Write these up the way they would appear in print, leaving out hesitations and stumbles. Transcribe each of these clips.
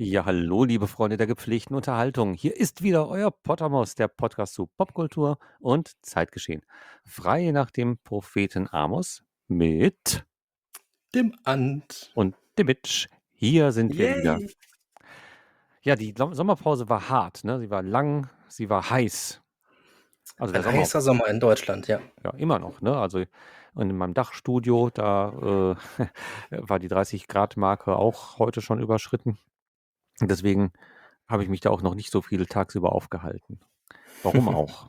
Ja, hallo, liebe Freunde der gepflegten Unterhaltung. Hier ist wieder euer Pottermos, der Podcast zu Popkultur und Zeitgeschehen. Frei nach dem Propheten Amos mit Dem Ant. und dem Mitch. Hier sind wir wieder. Yay! Ja, die Sommerpause war hart, ne? Sie war lang, sie war heiß. Also der Ein Sommer, heißer Sommer in Deutschland, ja. ja, immer noch, ne? Also und in meinem Dachstudio, da war die 30-Grad-Marke auch heute schon überschritten. Deswegen habe ich mich da auch noch nicht so viel tagsüber aufgehalten. Warum auch?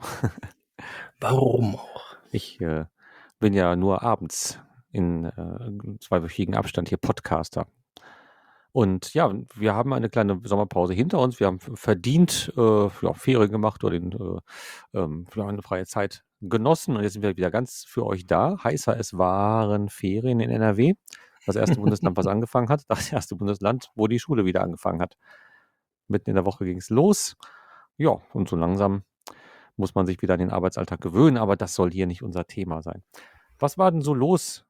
Warum auch? Ich bin ja nur abends in zweiwöchigen Abstand hier Podcaster. Und ja, wir haben eine kleine Sommerpause hinter uns. Wir haben verdient Ferien gemacht oder wir haben eine freie Zeit genossen. Und jetzt sind wir wieder ganz für euch da. Heißer, es waren Ferien in NRW. Das erste Bundesland, was angefangen hat. Das erste Bundesland, wo die Schule wieder angefangen hat. Mitten in der Woche ging es los. Ja, und so langsam muss man sich wieder an den Arbeitsalltag gewöhnen, aber das soll hier nicht unser Thema sein. Was war denn so los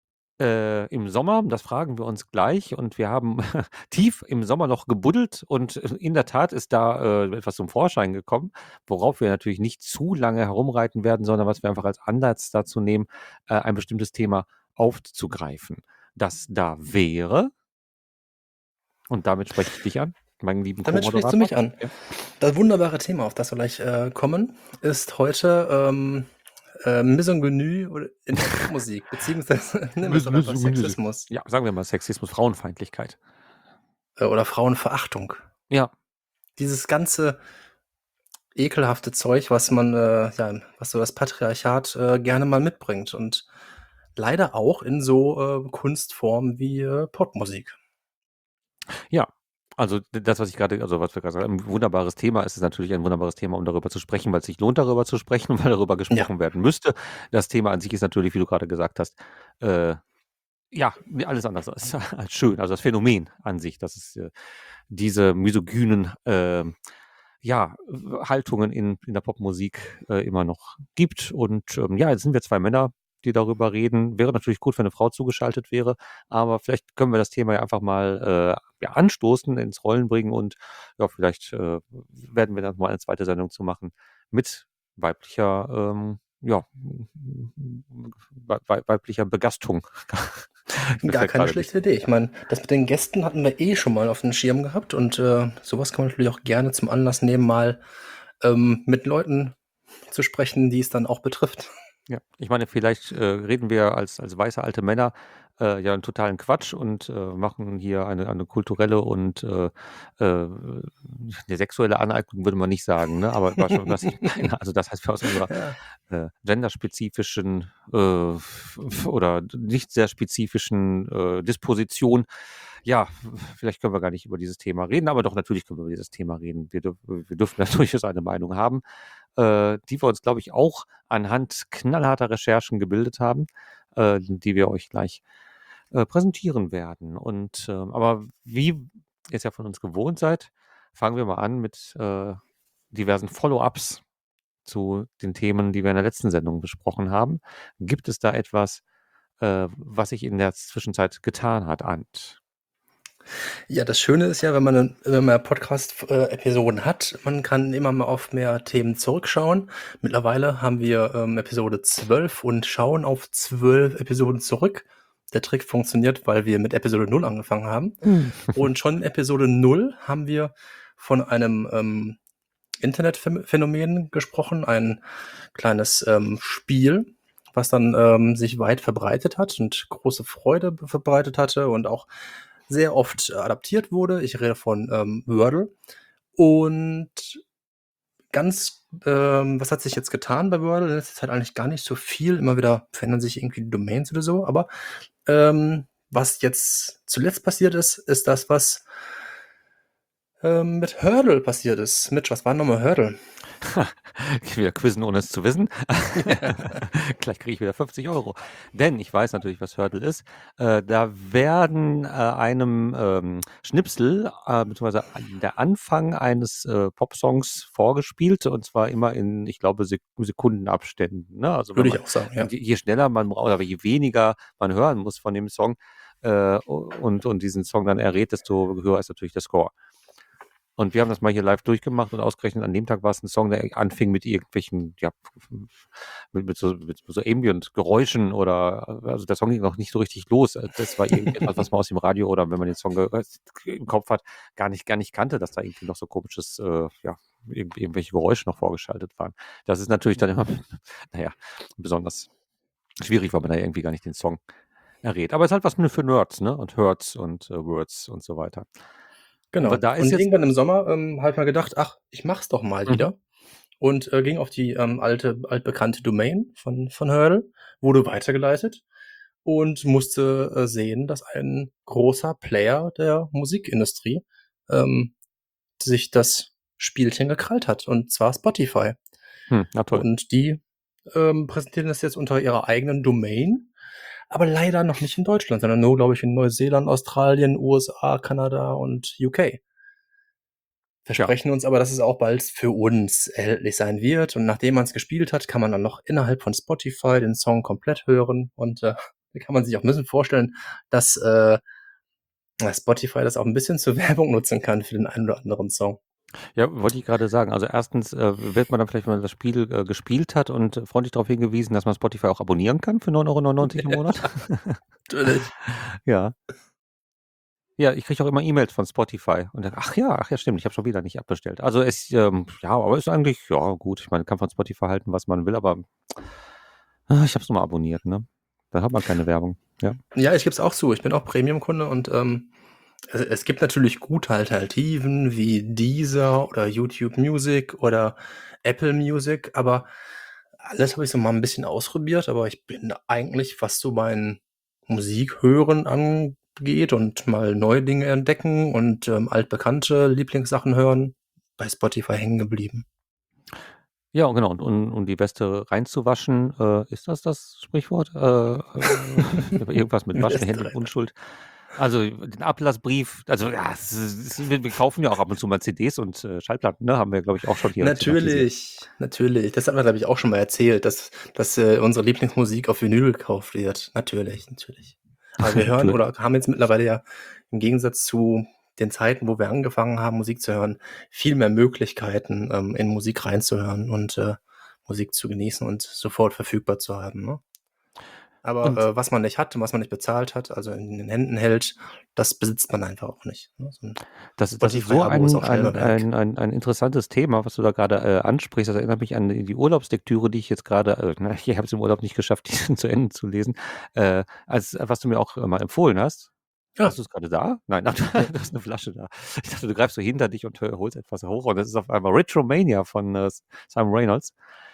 im Sommer? Das fragen wir uns gleich. Und wir haben tief im Sommer noch gebuddelt und in der Tat ist da etwas zum Vorschein gekommen, worauf wir natürlich nicht zu lange herumreiten werden, sondern was wir einfach als Ansatz dazu nehmen, ein bestimmtes Thema aufzugreifen. Das da wäre, und damit spreche ich dich an, meinen lieben Damit sprichst du Co-Moderator. mich an. Ja. Das wunderbare Thema, auf das wir gleich kommen, ist heute Misogynie in der Popmusik, beziehungsweise nennen wir es doch einfach Sexismus Ja, sagen wir mal Sexismus, Frauenfeindlichkeit. oder Frauenverachtung. Ja, Dieses ganze ekelhafte Zeug, was man, was so das Patriarchat gerne mal mitbringt und leider auch in so Kunstformen wie Popmusik. ja. Also das, was wir gerade sagen, ein wunderbares Thema ist, ist natürlich ein wunderbares Thema, um darüber zu sprechen, weil es sich lohnt, darüber zu sprechen, weil darüber gesprochen werden müsste. Das Thema an sich ist natürlich, wie du gerade gesagt hast, ja, alles anders als schön. Also das Phänomen an sich, dass es diese misogynen Haltungen in der Popmusik immer noch gibt. Und ja, jetzt sind wir zwei Männer, die darüber reden. Wäre natürlich gut, wenn eine Frau zugeschaltet wäre, aber vielleicht können wir das Thema ja einfach mal anstoßen, ins Rollen bringen und ja, vielleicht werden wir dann mal eine zweite Sendung zu machen mit weiblicher, weiblicher Begastung. Mir Gar fällt keine gerade schlechte Idee. Ich meine, das mit den Gästen hatten wir schon mal auf dem Schirm gehabt und sowas kann man natürlich auch gerne zum Anlass nehmen, mal mit Leuten zu sprechen, die es dann auch betrifft. Ja, ich meine, vielleicht reden wir als weiße alte Männer ja einen totalen Quatsch und machen hier eine kulturelle und eine sexuelle Aneignung, würde man nicht sagen, ne? Aber war schon, was ich meine. Also das heißt, wir aus unserer Ja, genderspezifischen oder nicht sehr spezifischen Disposition, ja, vielleicht können wir gar nicht über dieses Thema reden, aber doch natürlich können wir über dieses Thema reden. Wir dürfen natürlich eine Meinung haben, die wir uns, glaube ich, auch anhand knallharter Recherchen gebildet haben, die wir euch gleich präsentieren werden. Und aber wie ihr es ja von uns gewohnt seid, fangen wir mal an mit diversen Follow-ups zu den Themen, die wir in der letzten Sendung besprochen haben. Gibt es da etwas, was sich in der Zwischenzeit getan hat, Ant? ja, das Schöne ist ja, wenn man Podcast-Episoden hat, man kann immer mal auf mehr Themen zurückschauen. Mittlerweile haben wir Episode 12 und schauen auf 12 Episoden zurück. Der Trick funktioniert, weil wir mit Episode 0 angefangen haben. Und schon in Episode 0 haben wir von einem Internetphänomen gesprochen, ein kleines Spiel, was dann sich weit verbreitet hat und große Freude verbreitet hatte und auch sehr oft adaptiert wurde. Ich rede von Wordle. Und was hat sich jetzt getan bei Wordle? Es ist halt eigentlich gar nicht so viel. Immer wieder verändern sich irgendwie die Domains oder so. Aber was jetzt zuletzt passiert ist, ist das, was mit Hurdle passiert ist. Mitch, was war nochmal Hurdle? Ich will wieder quizzen, ohne es zu wissen. Gleich kriege ich wieder 50 Euro. Denn ich weiß natürlich, was Hurdle ist. Da werden einem Schnipsel, beziehungsweise der Anfang eines Popsongs vorgespielt, und zwar immer in, ich glaube, Sekundenabständen. Ne? Also wenn Würde man, ich auch sagen, ja. je schneller man braucht, aber je weniger man hören muss von dem Song und diesen Song dann errät, desto höher ist natürlich der Score. Und wir haben das mal hier live durchgemacht und ausgerechnet an dem Tag war es ein Song, der anfing mit irgendwelchen, ja, mit so Ambient-Geräuschen oder, also der Song ging noch nicht so richtig los. Das war irgendetwas, was man aus dem Radio oder wenn man den Song im Kopf hat, gar nicht kannte, dass da irgendwie noch so komisches, ja, irgendwelche Geräusche noch vorgeschaltet waren. Das ist natürlich dann immer, naja, besonders schwierig, weil man da irgendwie gar nicht den Song errät. Aber es ist halt was für Nerds, ne? Und Hertz und Words und so weiter. Genau. Und da ist Und jetzt. irgendwann im Sommer habe ich mal gedacht, ach, ich mach's doch mal Mhm. wieder. Und ging auf die altbekannte Domain von Hurdle, wurde weitergeleitet und musste sehen, dass ein großer Player der Musikindustrie sich das Spielchen gekrallt hat, und zwar Spotify. Na toll. Und die präsentieren das jetzt unter ihrer eigenen Domain, aber leider noch nicht in Deutschland, sondern nur, glaube ich, in Neuseeland, Australien, USA, Kanada und UK. Tja. Versprechen uns aber, dass es auch bald für uns erhältlich sein wird. Und nachdem man es gespielt hat, kann man dann noch innerhalb von Spotify den Song komplett hören. Und da kann man sich auch ein bisschen vorstellen, dass Spotify das auch ein bisschen zur Werbung nutzen kann für den einen oder anderen Song. Ja, wollte ich gerade sagen. Also erstens wird man dann vielleicht, wenn man das Spiel gespielt hat und freundlich darauf hingewiesen, dass man Spotify auch abonnieren kann für 9,99 € im Monat. Natürlich. Ja. Ja, ich kriege auch immer E-Mails von Spotify und dann, ach ja, stimmt, ich habe schon wieder nicht abbestellt. Also es, ja, aber ist eigentlich, ja gut, ich meine, kann von Spotify halten, was man will, aber ich habe es nochmal abonniert, ne? Da hat man keine Werbung, ja. Ja, ich gebe es auch zu. Ich bin auch Premium-Kunde und es gibt natürlich gute Alternativen wie Deezer oder YouTube Music oder Apple Music, aber alles habe ich so mal ein bisschen ausprobiert, aber ich bin eigentlich, was so mein Musikhören angeht und mal neue Dinge entdecken und altbekannte Lieblingssachen hören, bei Spotify hängen geblieben. Ja, genau. Und die Weste reinzuwaschen, ist das Sprichwort? Irgendwas mit Waschen, Hände und Unschuld. Also den Ablassbrief, also ja, wir kaufen ja auch ab und zu mal CDs und Schallplatten, ne? Haben wir, glaube ich, auch schon hier thematisiert. Natürlich. Das hat man, glaube ich, auch schon mal erzählt, dass unsere Lieblingsmusik auf Vinyl gekauft wird. Natürlich. Aber wir hören oder haben jetzt mittlerweile ja im Gegensatz zu den Zeiten, wo wir angefangen haben, Musik zu hören, viel mehr Möglichkeiten, in Musik reinzuhören und Musik zu genießen und sofort verfügbar zu haben. Ne? Aber Und was man nicht hat und was man nicht bezahlt hat, also in den Händen hält, das besitzt man einfach auch nicht. Ne? So ein das ist so Spotify-Abo ist auch schnell mal weg. ein interessantes Thema, was du da gerade ansprichst. Das erinnert mich an die Urlaubslektüre, die ich jetzt gerade, ich habe es im Urlaub nicht geschafft, die zu Ende zu lesen, was du mir auch mal empfohlen hast. Ja. Hast du es gerade da? Nein, du hast eine Flasche da. Ich dachte, du greifst so hinter dich und holst etwas hoch und das ist auf einmal Retromania von Simon Reynolds.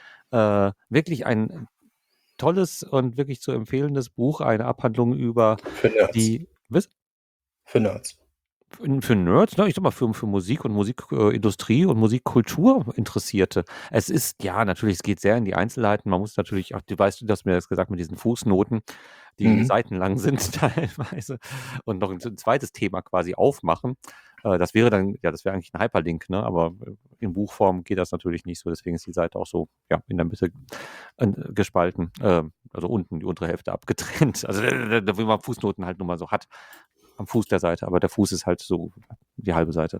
Wirklich ein tolles und wirklich zu empfehlendes Buch, eine Abhandlung über Für Nerds. Was? Für Nerds. Für Nerds, ne? Ich sag mal, für Musik und Musikindustrie und Musikkultur Interessierte. Es ist, ja, natürlich, es geht sehr in die Einzelheiten. Man muss natürlich, auch, du weißt, du hast mir das gesagt mit diesen Fußnoten, die seitenlang sind teilweise und noch ein zweites Thema quasi aufmachen. Das wäre dann, ja, das wäre eigentlich ein Hyperlink, ne? Aber in Buchform geht das natürlich nicht so. Deswegen ist die Seite auch so, ja, in der Mitte gespalten. Also unten die untere Hälfte abgetrennt. Also wie man Fußnoten halt nun mal so hat am Fuß der Seite, aber der Fuß ist halt so die halbe Seite.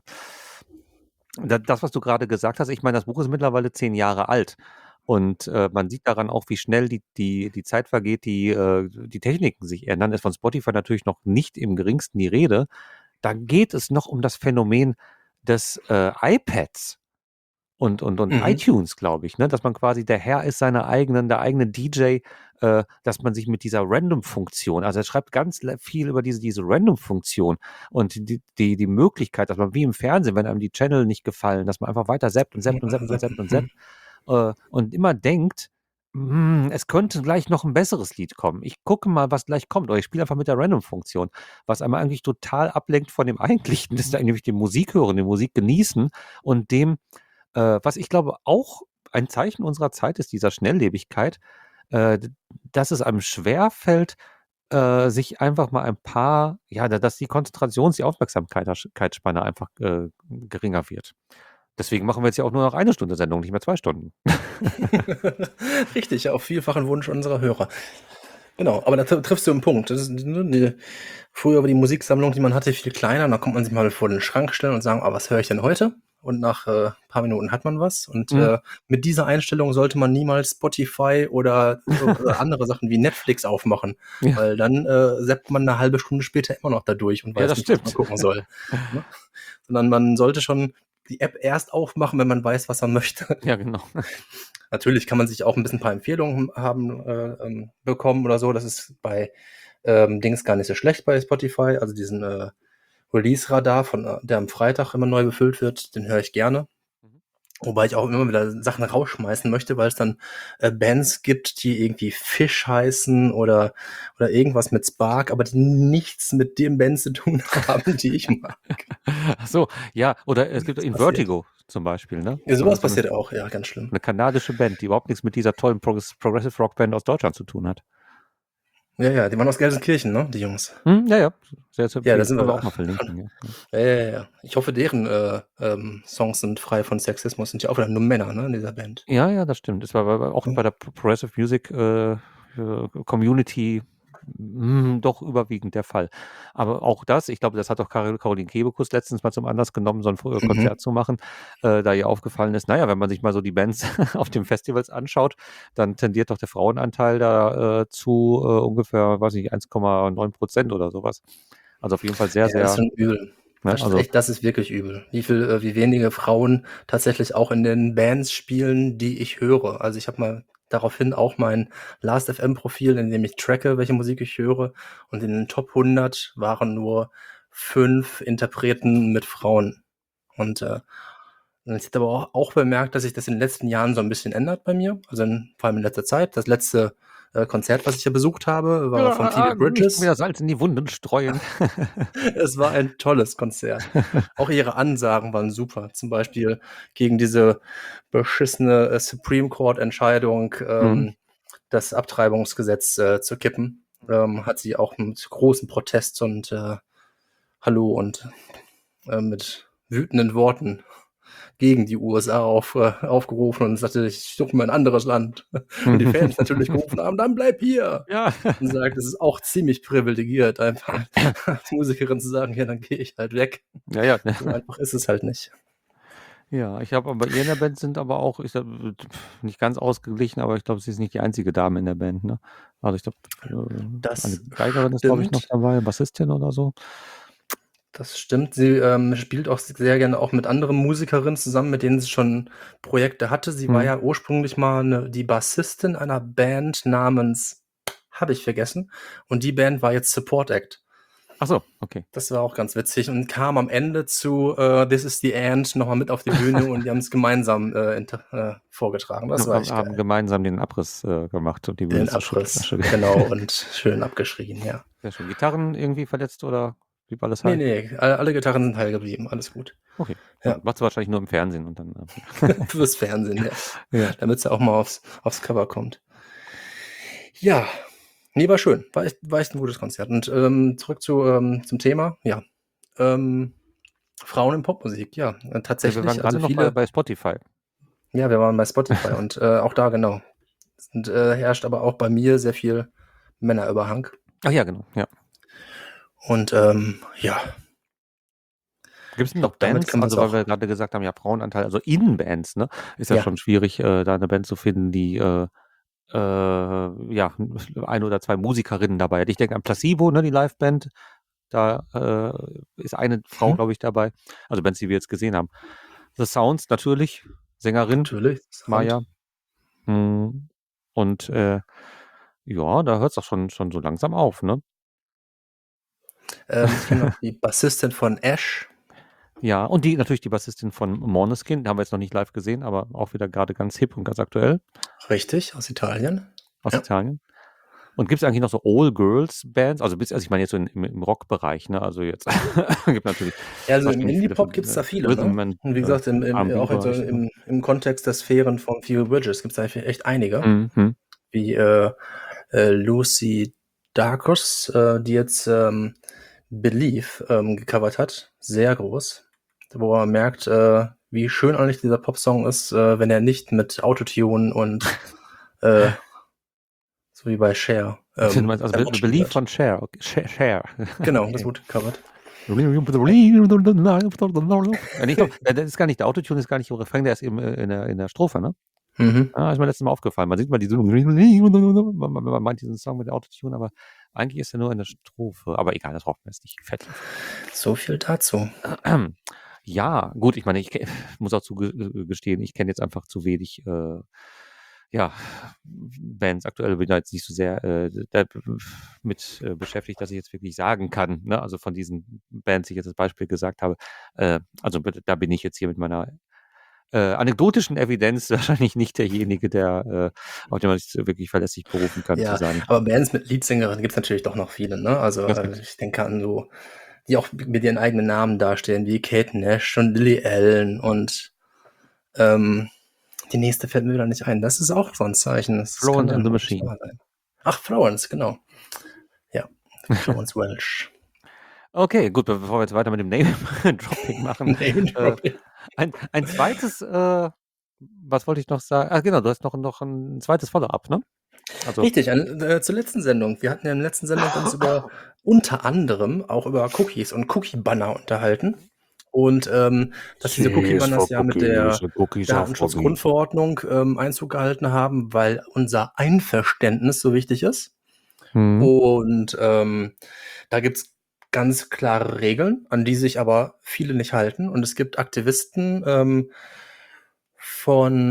Das, was du gerade gesagt hast, ich meine, das Buch ist mittlerweile 10 Jahre alt und man sieht daran auch, wie schnell die Zeit vergeht, die Techniken sich ändern. Ist von Spotify natürlich noch nicht im geringsten die Rede. Da geht es noch um das Phänomen des iPads und iTunes, glaube ich, ne? Dass man quasi der Herr ist der eigene DJ, dass man sich mit dieser Random-Funktion, also er schreibt ganz viel über diese Random-Funktion und die Möglichkeit, dass man wie im Fernsehen, wenn einem die Channel nicht gefallen, dass man einfach weiter zappt und immer denkt, es könnte gleich noch ein besseres Lied kommen. Ich gucke mal, was gleich kommt. Oder ich spiele einfach mit der Random-Funktion, was einmal eigentlich total ablenkt von dem Eigentlichen, das ist nämlich dem Musik hören, dem Musik genießen und dem, was ich glaube auch ein Zeichen unserer Zeit ist, dieser Schnelllebigkeit, dass es einem schwerfällt, sich einfach mal ein paar, ja, dass die die Aufmerksamkeitsspanne einfach geringer wird. Deswegen machen wir jetzt ja auch nur noch 1 Stunde Sendung, nicht mehr 2 Stunden. Richtig, auf vielfachen Wunsch unserer Hörer. Genau, aber da triffst du einen Punkt. Das ist, früher war die Musiksammlung, die man hatte, viel kleiner. Und da konnte man sich mal vor den Schrank stellen und sagen, was höre ich denn heute? Und nach ein paar Minuten hat man was. Und Mhm. mit dieser Einstellung sollte man niemals Spotify oder andere Sachen wie Netflix aufmachen, Ja, weil dann zappt man eine halbe Stunde später immer noch da durch und ja, weiß das nicht, was man stimmt. gucken soll. Ne? Sondern man sollte schon die App erst aufmachen, wenn man weiß, was man möchte. Ja, genau. Natürlich kann man sich auch ein bisschen ein paar Empfehlungen bekommen oder so. Das ist bei Dings gar nicht so schlecht bei Spotify. Also diesen Release-Radar, der am Freitag immer neu befüllt wird, den höre ich gerne. Mhm. Wobei ich auch immer wieder Sachen rausschmeißen möchte, weil es dann Bands gibt, die irgendwie Fish heißen oder irgendwas mit Spark, aber die nichts mit den Bands zu tun haben, die ich mag. Ach so, ja, oder es gibt Das in passiert. Vertigo zum Beispiel, ne? Ja, So, sowas so passiert auch, ja, ganz schlimm. eine kanadische Band, die überhaupt nichts mit dieser tollen Progressive Rock Band aus Deutschland zu tun hat. Ja, ja, die waren aus Gelsenkirchen, ne, die Jungs. Ja, ja, sehr zu Ja, da empfehlen. sind Können wir wir. auch mal verlinken, ja. Ja, ja, ja. Ich hoffe, deren Songs sind frei von Sexismus. Sind ja auch wieder nur Männer, ne, in dieser Band. Ja, ja, das stimmt. Es war auch bei der Progressive Music Community doch überwiegend der Fall. Aber auch das, ich glaube, das hat auch Caroline Kebekus letztens mal zum Anlass genommen, so ein Konzert zu machen, da ihr aufgefallen ist, naja, wenn man sich mal so die Bands auf den Festivals anschaut, dann tendiert doch der Frauenanteil da zu ungefähr, weiß ich, 1,9% oder sowas. Also auf jeden Fall sehr, Ja, das ist sehr, schon übel. ne, also Das ist wirklich übel. Wie wenige Frauen tatsächlich auch in den Bands spielen, die ich höre. Also ich habe mal daraufhin auch mein Last.fm-Profil, in dem ich tracke, welche Musik ich höre. Und in den Top 100 waren nur 5 Interpreten mit Frauen. Und ich habe aber auch bemerkt, dass sich das in den letzten Jahren so ein bisschen ändert bei mir. Also vor allem in letzter Zeit. Das letzte Konzert, was ich ja besucht habe, war von Phoebe nicht schon Bridges. wieder Salz in die Wunden streuen. Es war ein tolles Konzert. Auch ihre Ansagen waren super. Zum Beispiel gegen diese beschissene Supreme Court-Entscheidung, Mhm. das Abtreibungsgesetz zu kippen, hat sie auch mit großem Protest und Hallo und mit wütenden Worten gegen die USA aufgerufen und sagte, ich suche mir ein anderes Land. Und die Fans natürlich gerufen haben, dann bleib hier. Ja. Und sagt, es ist auch ziemlich privilegiert, einfach als Musikerin zu sagen, ja, dann gehe ich halt weg. Ja, ja. So einfach ist es halt nicht. Ja, ich habe aber ihr in der Band sind aber auch, ich sag, nicht ganz ausgeglichen, aber ich glaube, sie ist nicht die einzige Dame in der Band, ne? Also ich glaube, eine Das Geigerin ist, glaube ich, noch stimmt. dabei, Bassistin oder so. Das stimmt. Sie spielt auch sehr gerne auch mit anderen Musikerinnen zusammen, mit denen sie schon Projekte hatte. Sie war Hm. ja ursprünglich mal die Bassistin einer Band namens, habe ich vergessen. Und die Band war jetzt Support Act. Ach so, okay. Das war auch ganz witzig und kam am Ende zu This is the End nochmal mit auf die Bühne und die haben es gemeinsam vorgetragen. Das war echt Haben geil. gemeinsam den Abriss gemacht und die Bühne Den Abriss, zerschüttet. genau, und schön abgeschrien, ja. Sehr schön. Gitarren irgendwie verletzt oder blieb alles Nee, heil? nee, alle Gitarren sind heil geblieben, alles gut. Okay. Ja, Macht sie wahrscheinlich nur im Fernsehen und dann. fürs Fernsehen, ja. Ja. Damit sie auch mal aufs Cover kommt. Ja, nee, war schön. War echt ein gutes Konzert. Und zurück zum Thema, ja. Frauen in Popmusik, ja, Ja, wir waren tatsächlich. Also gerade noch viele, bei Spotify. ja, wir waren bei Spotify und auch da, genau. Und herrscht aber auch bei mir sehr viel Männerüberhang. Ach ja, genau, ja. Und ja, Gibt es ich denn noch glaube, damit Bands, kann man es also weil auch. wir gerade gesagt haben, ja, Frauenanteil, also in Bands, ne, ist ja Ja, schon schwierig, da eine Band zu finden, die ja, ein oder zwei Musikerinnen dabei hat. Ich denke an Placebo, ne, die Liveband. Da ist eine Frau, mhm, glaube ich, dabei. Also Bands, die wir jetzt gesehen haben. The Sounds natürlich, Sängerin, natürlich. Maya. Hm. Und ja, da hört es auch schon so langsam auf, ne? Ich kenne noch die Bassistin von Ash. Ja, und natürlich die Bassistin von Måneskin, die haben wir jetzt noch nicht live gesehen, aber auch wieder gerade ganz hip und ganz aktuell Richtig, aus Italien. aus Ja. Italien. Und gibt es eigentlich noch so All-Girls-Bands? Also ich meine jetzt so im Rockbereich, ne? Also jetzt gibt natürlich Ja, also im wahrscheinlich viele Indie-Pop gibt's da viele, ne? Rhythm and Und wie gesagt, auch in so R&B-Bereich, ne? im Kontext der Sphären von Phoebe Bridgers gibt's da echt einige, Mhm. wie Lucy Dacus, die jetzt Believe gecovert hat. Sehr groß. Wo man merkt, wie schön eigentlich dieser Popsong ist, wenn er nicht mit Autotune und so wie bei Cher Du meinst also erlauschen Believe wird. von Cher. Okay. Cher. Genau, das Okay. wurde gecovert. Ich glaube, das ist gar nicht, der Autotune ist gar nicht im Refrain, der ist eben in der Strophe, ne? Mhm. Ist mir letztes Mal aufgefallen. Man sieht mal man meint diesen Song mit der Autotune, aber eigentlich ist er nur in der Strophe. Aber egal, das braucht man jetzt nicht vertiefen. So viel dazu. Ja, gut, ich meine, ich muss auch zugestehen, ich kenne jetzt einfach zu wenig ja, Bands aktuell, bin da jetzt nicht so sehr mit beschäftigt, dass ich jetzt wirklich sagen kann, ne? Also von diesen Bands, die ich jetzt als Beispiel gesagt habe, also da bin ich jetzt hier mit meiner anekdotischen Evidenz wahrscheinlich nicht derjenige, der auf den man sich wirklich verlässlich berufen kann, zu Ja, sagen. aber Bands mit Leadsängerinnen gibt es natürlich doch noch viele, ne? Also, Das gibt's. ich denke an so, die auch mit ihren eigenen Namen dastehen, wie Kate Nash und Lily Allen und die nächste fällt mir wieder nicht ein. Das ist auch so ein Zeichen. Das kann Florence and dann the wirklich Machine. wahr sein. Ach, Florence, genau. Ja, Florence Welch. Okay, gut, bevor wir jetzt weiter mit dem Name-Dropping machen. Name-Dropping. Ein zweites, was wollte ich noch sagen? Genau, du hast noch ein zweites Follow-up, ne? Also, Richtig, zur letzten Sendung. Wir hatten ja in der letzten Sendung uns unter anderem auch über Cookies und Cookie-Banner unterhalten. Und dass diese Cookie-Banners ja mit der Datenschutzgrundverordnung Einzug gehalten haben, weil unser Einverständnis so wichtig ist. Und da gibt es ganz klare Regeln, an die sich aber viele nicht halten. Und es gibt Aktivisten von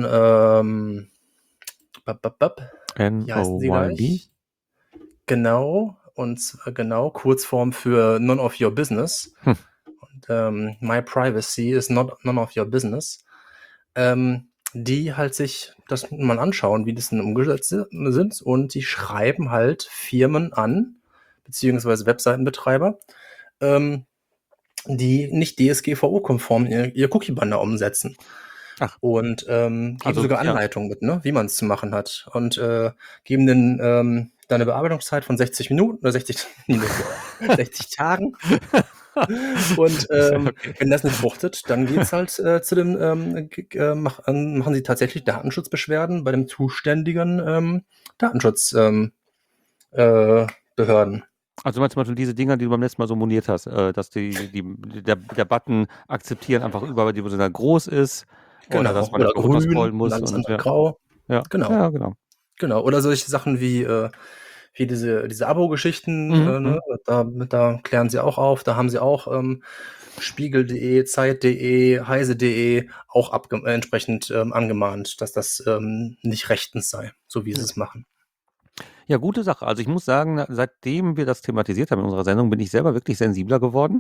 wie heißen sie NOYB? gleich? Genau, und zwar genau, Kurzform für None of Your Business. Und My Privacy is none of your business. Die halt sich das mal anschauen, wie das denn umgesetzt sind, und die schreiben halt Firmen an, beziehungsweise Webseitenbetreiber, die nicht DSGVO-konform ihr Cookie-Banner umsetzen. Ach. Und geben Also, sogar ja. Anleitungen mit, ne, wie man es zu machen hat. Und geben dann eine Bearbeitungszeit von 60 Minuten oder 60 Tagen. Und Okay. wenn das nicht fruchtet, dann geht's halt zu dem, machen sie tatsächlich Datenschutzbeschwerden bei dem zuständigen Datenschutzbehörden. Also, du meinst zum Beispiel diese Dinger, die du beim letzten Mal so moniert hast, dass der Button akzeptieren einfach überall dimensional groß ist oder dass Genau, man oder dafür runterscrollen grün und muss alles und andere ja. grau. Ja. Genau. Ja, genau. Genau. Oder solche Sachen wie diese Abo-Geschichten, ne? Da klären sie auch auf. Da haben sie auch Spiegel.de, Zeit.de, Heise.de auch entsprechend angemahnt, dass das nicht rechtens sei, so wie sie es machen. Ja, gute Sache. Also ich muss sagen, seitdem wir das thematisiert haben in unserer Sendung, bin ich selber wirklich sensibler geworden.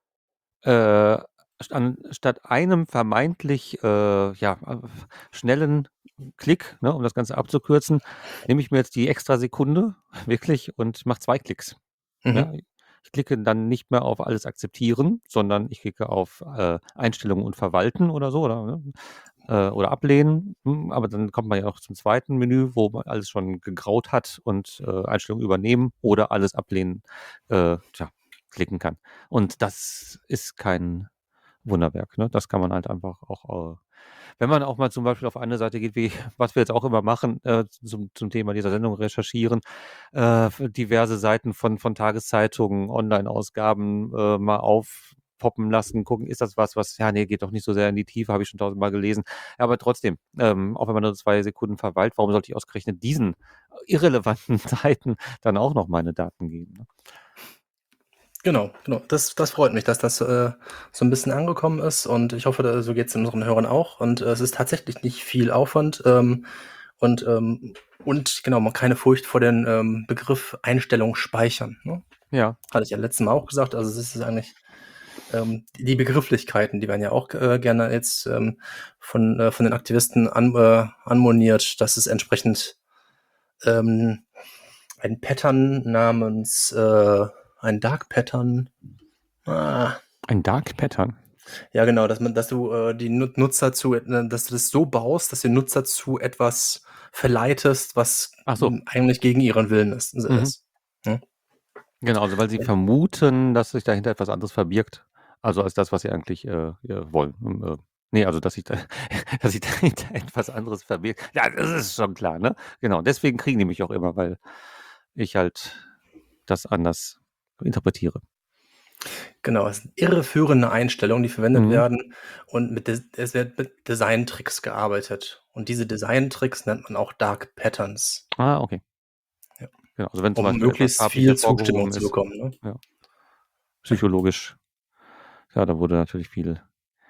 Statt einem vermeintlich schnellen Klick, ne, um das Ganze abzukürzen, nehme ich mir jetzt die extra Sekunde wirklich und mache 2 Klicks. Ne? Ich klicke dann nicht mehr auf alles akzeptieren, sondern ich klicke auf Einstellungen und verwalten oder so oder ablehnen. Aber dann kommt man ja auch zum zweiten Menü, wo man alles schon gegraut hat und Einstellungen übernehmen oder alles ablehnen klicken kann. Und das ist kein Wunderwerk. Ne? Das kann man halt einfach auch, wenn man auch mal zum Beispiel auf eine Seite geht, wie was wir jetzt auch immer machen, zum Thema dieser Sendung recherchieren, diverse Seiten von Tageszeitungen, Online-Ausgaben mal aufpoppen lassen, gucken, ist das was, ja, nee, geht doch nicht so sehr in die Tiefe, habe ich schon 1000-mal gelesen. Aber trotzdem, auch wenn man nur 2 Sekunden verweilt, warum sollte ich ausgerechnet diesen irrelevanten Seiten dann auch noch meine Daten geben? Ne? Genau. Das freut mich, dass das so ein bisschen angekommen ist, und ich hoffe, so geht es unseren Hörern auch. Und es ist tatsächlich nicht viel Aufwand und genau, man keine Furcht vor den Begriff Einstellung speichern. Ne? Ja. Hatte ich ja letztes Mal auch gesagt. Also es ist eigentlich die Begrifflichkeiten, die werden ja auch gerne jetzt von den Aktivisten anmoniert, dass es entsprechend ein Pattern namens ein Dark Pattern. Ein Dark Pattern? Ja, genau, dass du die Nutzer dass du das so baust, dass du den Nutzer zu etwas verleitest, was eigentlich gegen ihren Willen ist. Hm? Genau, also weil sie vermuten, dass sich dahinter etwas anderes verbirgt, also als das, was sie eigentlich wollen. Nee, also dass sich dahinter etwas anderes verbirgt. Ja, das ist schon klar, ne? Genau, deswegen kriegen die mich auch immer, weil ich halt das anders interpretiere. Genau, es sind irreführende Einstellungen, die verwendet Mhm. werden und es wird mit Designtricks gearbeitet. Und diese Designtricks nennt man auch Dark Patterns. Ah, okay. Ja. Genau. Also wenn zum Um Beispiel etwas möglichst farblich viel Zustimmung hervorgehoben zu ist, bekommen, ne? ja, psychologisch, ja, da wurde natürlich viel,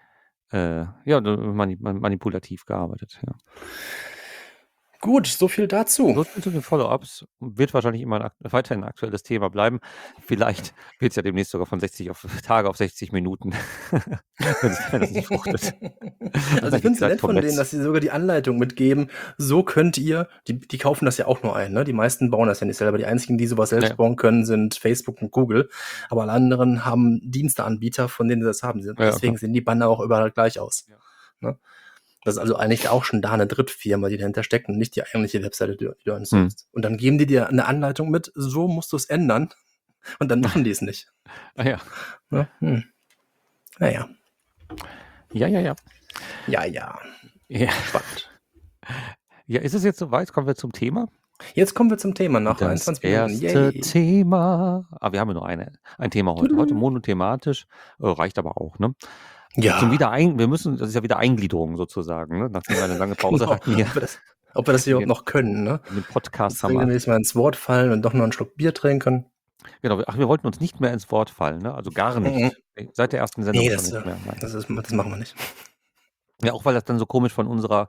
manipulativ gearbeitet, ja. Gut, so viel dazu. So viel zu den Follow-ups. Wird wahrscheinlich immer weiterhin ein aktuelles Thema bleiben. Vielleicht wird es ja demnächst sogar von 60 Tage auf 60 Minuten, wenn das nicht fruchtet. Und Also, dann ich finde gibt's es ja vielleicht nett von denen, Pommes. dass sie sogar die Anleitung mitgeben. So könnt ihr die kaufen das ja auch nur ein, ne? Die meisten bauen das ja nicht selber. Die einzigen, die sowas Ja, selbst ja. bauen können, sind Facebook und Google. Aber alle anderen haben Diensteanbieter, von denen sie das haben. Ja, ja, Deswegen klar. sehen die Banner auch überall gleich aus, Ja. ne? Das ist also eigentlich auch schon da 'ne Drittfirma, die dahinter steckt und nicht die eigentliche Webseite, die du Mhm. ansurfst. Und dann geben die dir 'ne Anleitung mit: „So musst du's ändern." Und dann machen die's nicht, Ah ja. ne? Na ja. Ja, ja, ja. Ja, ja. Ja. Spannend. Ja, ist es jetzt so weit? Kommen wir zum Thema? Jetzt kommen wir zum Thema nach Das 21 Minuten. erste Yay. Thema. Wir haben ja nur ein Thema heute. Heute Tudu. monothematisch, reicht aber auch, ne? Ja, Wir müssen das ist ja wieder Eingliederung sozusagen, ne? Nachdem wir eine lange Pause genau. hatten hier Ob wir das in überhaupt den noch können, ne? in dem Podcast Uns haben wir regelmäßig mal ins Wort fallen und doch noch 'n Schluck Bier trinken. genau, wir wollten uns nicht mehr ins Wort fallen, ne? Also gar Mhm. nicht. Seit der ersten Sendung Ne, schon nicht mehr, nein. das machen wir nicht. Ja, auch weil das dann so komisch von unserer,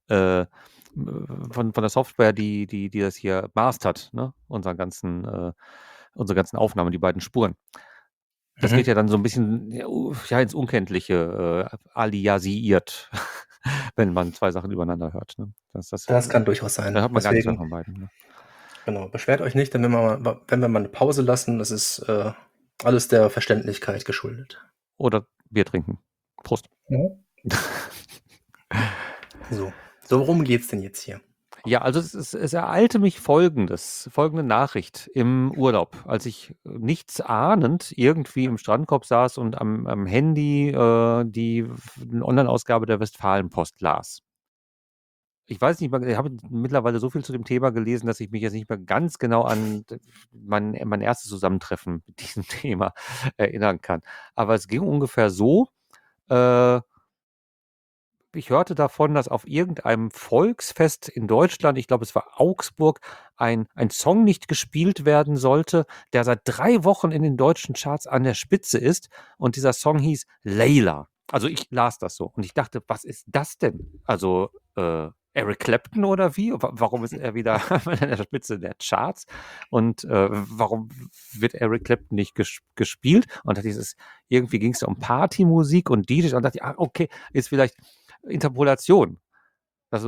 von der Software, die das hier mastert, ne? Unsere ganzen Aufnahmen, die beiden Spuren. Das geht Mhm. ja dann so 'n bisschen, ja, ins Unkenntliche, aliasiert, wenn man 2 Sachen übereinander hört, ne? Das kann durchaus Da sein. hört man gar nichts mehr Deswegen von beiden, ne? genau, beschwert euch nicht, denn wenn wir mal 'ne Pause lassen, das ist, alles der Verständlichkeit geschuldet. Oder Bier trinken. Prost. Mhm. So, worum geht's denn jetzt hier? Ja, also es ereilte mich folgende Nachricht im Urlaub, als ich nichts ahnend irgendwie im Strandkorb saß und am Handy, die Online-Ausgabe der Westfalenpost las. Ich weiß nicht mehr, ich habe mittlerweile so viel zu dem Thema gelesen, dass ich mich jetzt nicht mehr ganz genau an mein erstes Zusammentreffen mit diesem Thema erinnern kann. Aber es ging ungefähr so, äh ich hörte davon, dass auf irgendeinem Volksfest in Deutschland, ich glaube, es war Augsburg, ein Song nicht gespielt werden sollte, der seit 3 Wochen in den deutschen Charts an der Spitze ist. Und dieser Song hieß „Layla". Also, ich las das so und ich dachte: „Was ist das denn?" Also, Eric Clapton oder wie? Warum ist er wieder an der Spitze der Charts? Und, warum wird Eric Clapton nicht gespielt? Und irgendwie ging es um Partymusik und DJs und dachte ich: „Ah, okay, ist vielleicht Interpolation." Also,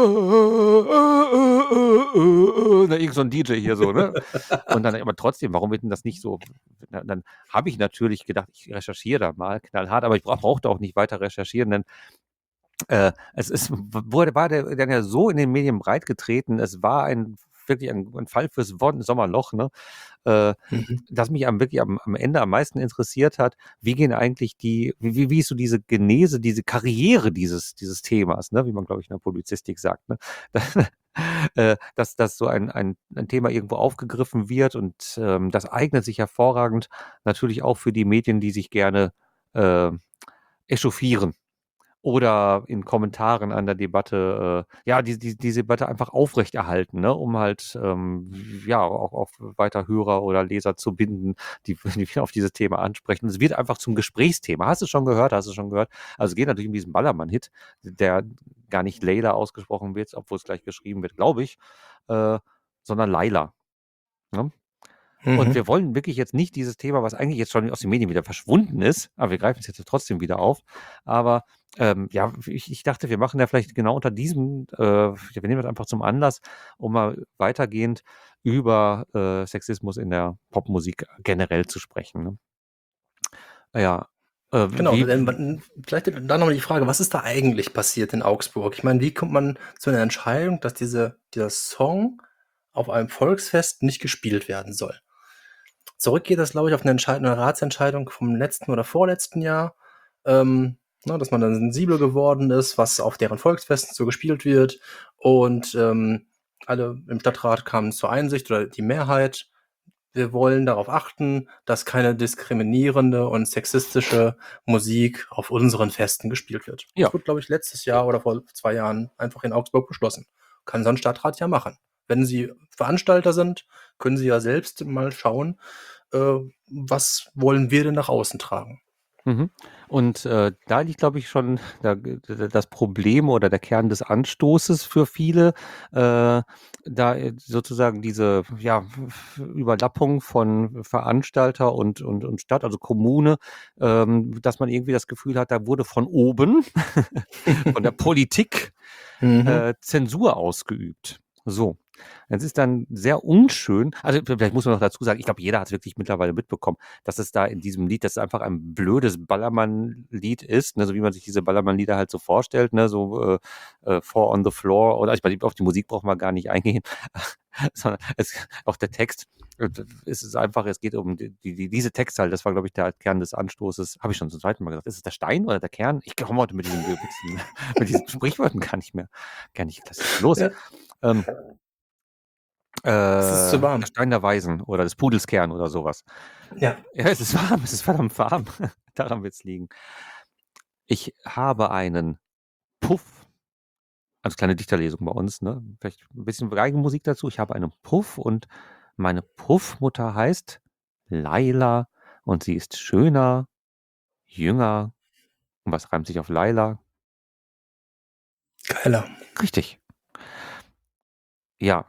na, irgend so 'n DJ hier so, ne? Und dann aber trotzdem, warum wird denn das nicht so, dann habe ich natürlich gedacht, ich recherchiere da mal knallhart, aber ich brauchte auch nicht weiter recherchieren, denn, es ist war der dann ja so in den Medien breitgetreten. Es war wirklich ein Fall fürs Sommerloch, ne? Äh, Mhm. Das mich wirklich am Ende am meisten interessiert hat, wie gehen eigentlich wie ist so diese Genese, diese Karriere dieses Themas, ne, wie man, glaube ich, in der Publizistik sagt, ne? Dass so ein Thema irgendwo aufgegriffen wird und, das eignet sich hervorragend natürlich auch für die Medien, die sich gerne, äh, echauffieren oder in Kommentaren an der Debatte, ja, diese Debatte einfach aufrechterhalten, ne, um halt, ja, auch auf weiter Hörer oder Leser zu binden, die auf dieses Thema ansprechen. Es wird einfach zum Gesprächsthema. Hast du schon gehört? Hast du schon gehört? Also, es geht natürlich um diesen Ballermann-Hit, der gar nicht Layla ausgesprochen wird, obwohl es gleich geschrieben wird, glaube ich, äh, sondern Laila, ne? Und Mhm. wir wollen wirklich jetzt nicht dieses Thema, was eigentlich jetzt schon aus den Medien wieder verschwunden ist, aber wir greifen es jetzt trotzdem wieder auf. Aber ja, ich dachte, wir machen ja vielleicht genau unter diesem, wir nehmen das einfach zum Anlass, um mal weitergehend über Sexismus in der Popmusik generell zu sprechen. Ne? Ja, Genau, vielleicht dann noch mal die Frage, was ist da eigentlich passiert in Augsburg? Ich meine, wie kommt man zu einer Entscheidung, dass dieser Song auf einem Volksfest nicht gespielt werden soll? Zurück geht das, glaube ich, auf eine Ratsentscheidung vom letzten oder vorletzten Jahr, dass man dann sensibel geworden ist, was auf deren Volksfesten so gespielt wird und, Alle im Stadtrat kamen zur Einsicht oder die Mehrheit, wir wollen darauf achten, dass keine diskriminierende und sexistische Musik auf unseren Festen gespielt wird. Ja. Das wurde, glaube ich, letztes Jahr oder vor 2 Jahren einfach in Augsburg beschlossen. Kann so ein Stadtrat ja machen. Wenn Sie Veranstalter sind, können Sie ja selbst mal schauen, was wollen wir denn nach außen tragen. Mhm. Und da liegt, glaube ich, schon das Problem oder der Kern des Anstoßes für viele, da sozusagen diese Überlappung von Veranstalter und Stadt, also Kommune, dass man irgendwie das Gefühl hat, da wurde von oben, von der Politik, Zensur ausgeübt. So. Es ist dann sehr unschön, also vielleicht muss man noch dazu sagen, ich glaube, jeder hat es wirklich mittlerweile mitbekommen, dass es da in diesem Lied, dass es einfach ein blödes Ballermann-Lied ist, ne, so wie man sich diese Ballermann-Lieder halt so vorstellt, ne, so Four on the Floor, oder auf die Musik brauchen wir gar nicht eingehen, sondern auch der Text, es ist einfach, es geht um diese Textteil, das war, glaube ich, der Kern des Anstoßes, habe ich schon zum zweiten Mal gesagt, ist es der Stein oder der Kern? Ich komme heute mit diesen Sprichwörtern gar nicht was ist los? Ja. Es ist zu warm. Der Stein der Weisen oder des Pudels Kern oder sowas. Ja. Ja, es ist warm, es ist verdammt warm. Daran wird es liegen. Ich habe einen Puff, also kleine Dichterlesung bei uns, ne? Vielleicht ein bisschen Geigenmusik dazu. Ich habe einen Puff und meine Puffmutter heißt Laila und sie ist schöner, jünger. Und was reimt sich auf Laila? Geiler. Richtig. Ja.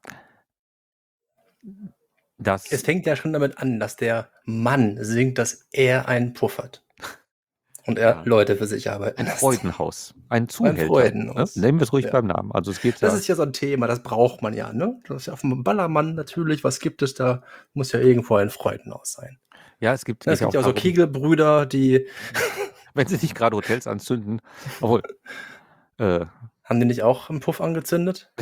Es fängt ja schon damit an, dass der Mann singt, dass er einen Puff hat. Und er Leute für sich arbeiten ein lässt. Freudenhaus, ein Zuhälter. Freudenhaus. Ne? Nennen wir es ruhig beim Namen. Also es geht Das ist ja so ein Thema, das braucht man ja, ne? Das ist ja auf dem Ballermann natürlich, was gibt es da? Muss ja irgendwo ein Freudenhaus sein. Ja, es gibt ja auch so Kegelbrüder, die wenn sie nicht gerade Hotels anzünden, obwohl haben die nicht auch einen Puff angezündet?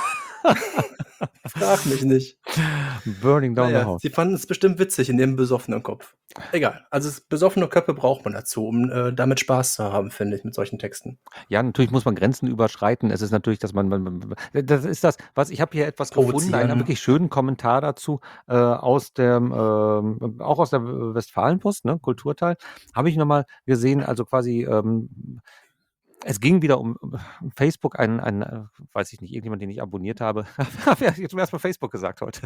Frag mich nicht. Burning down the house. Sie fanden es bestimmt witzig in dem besoffenen Kopf. Egal. Also besoffene Köpfe braucht man dazu, um damit Spaß zu haben, finde ich, mit solchen Texten. Ja, natürlich muss man Grenzen überschreiten. Es ist natürlich, dass das ist das, was ich habe hier etwas gefunden, einen wirklich schönen Kommentar dazu aus dem, auch aus der Westfalenpost, ne, Kulturteil, habe ich nochmal gesehen, also quasi es ging wieder um Facebook, weiß ich nicht, irgendjemand, den ich abonniert habe. Ich habe zum ersten Mal Facebook gesagt heute.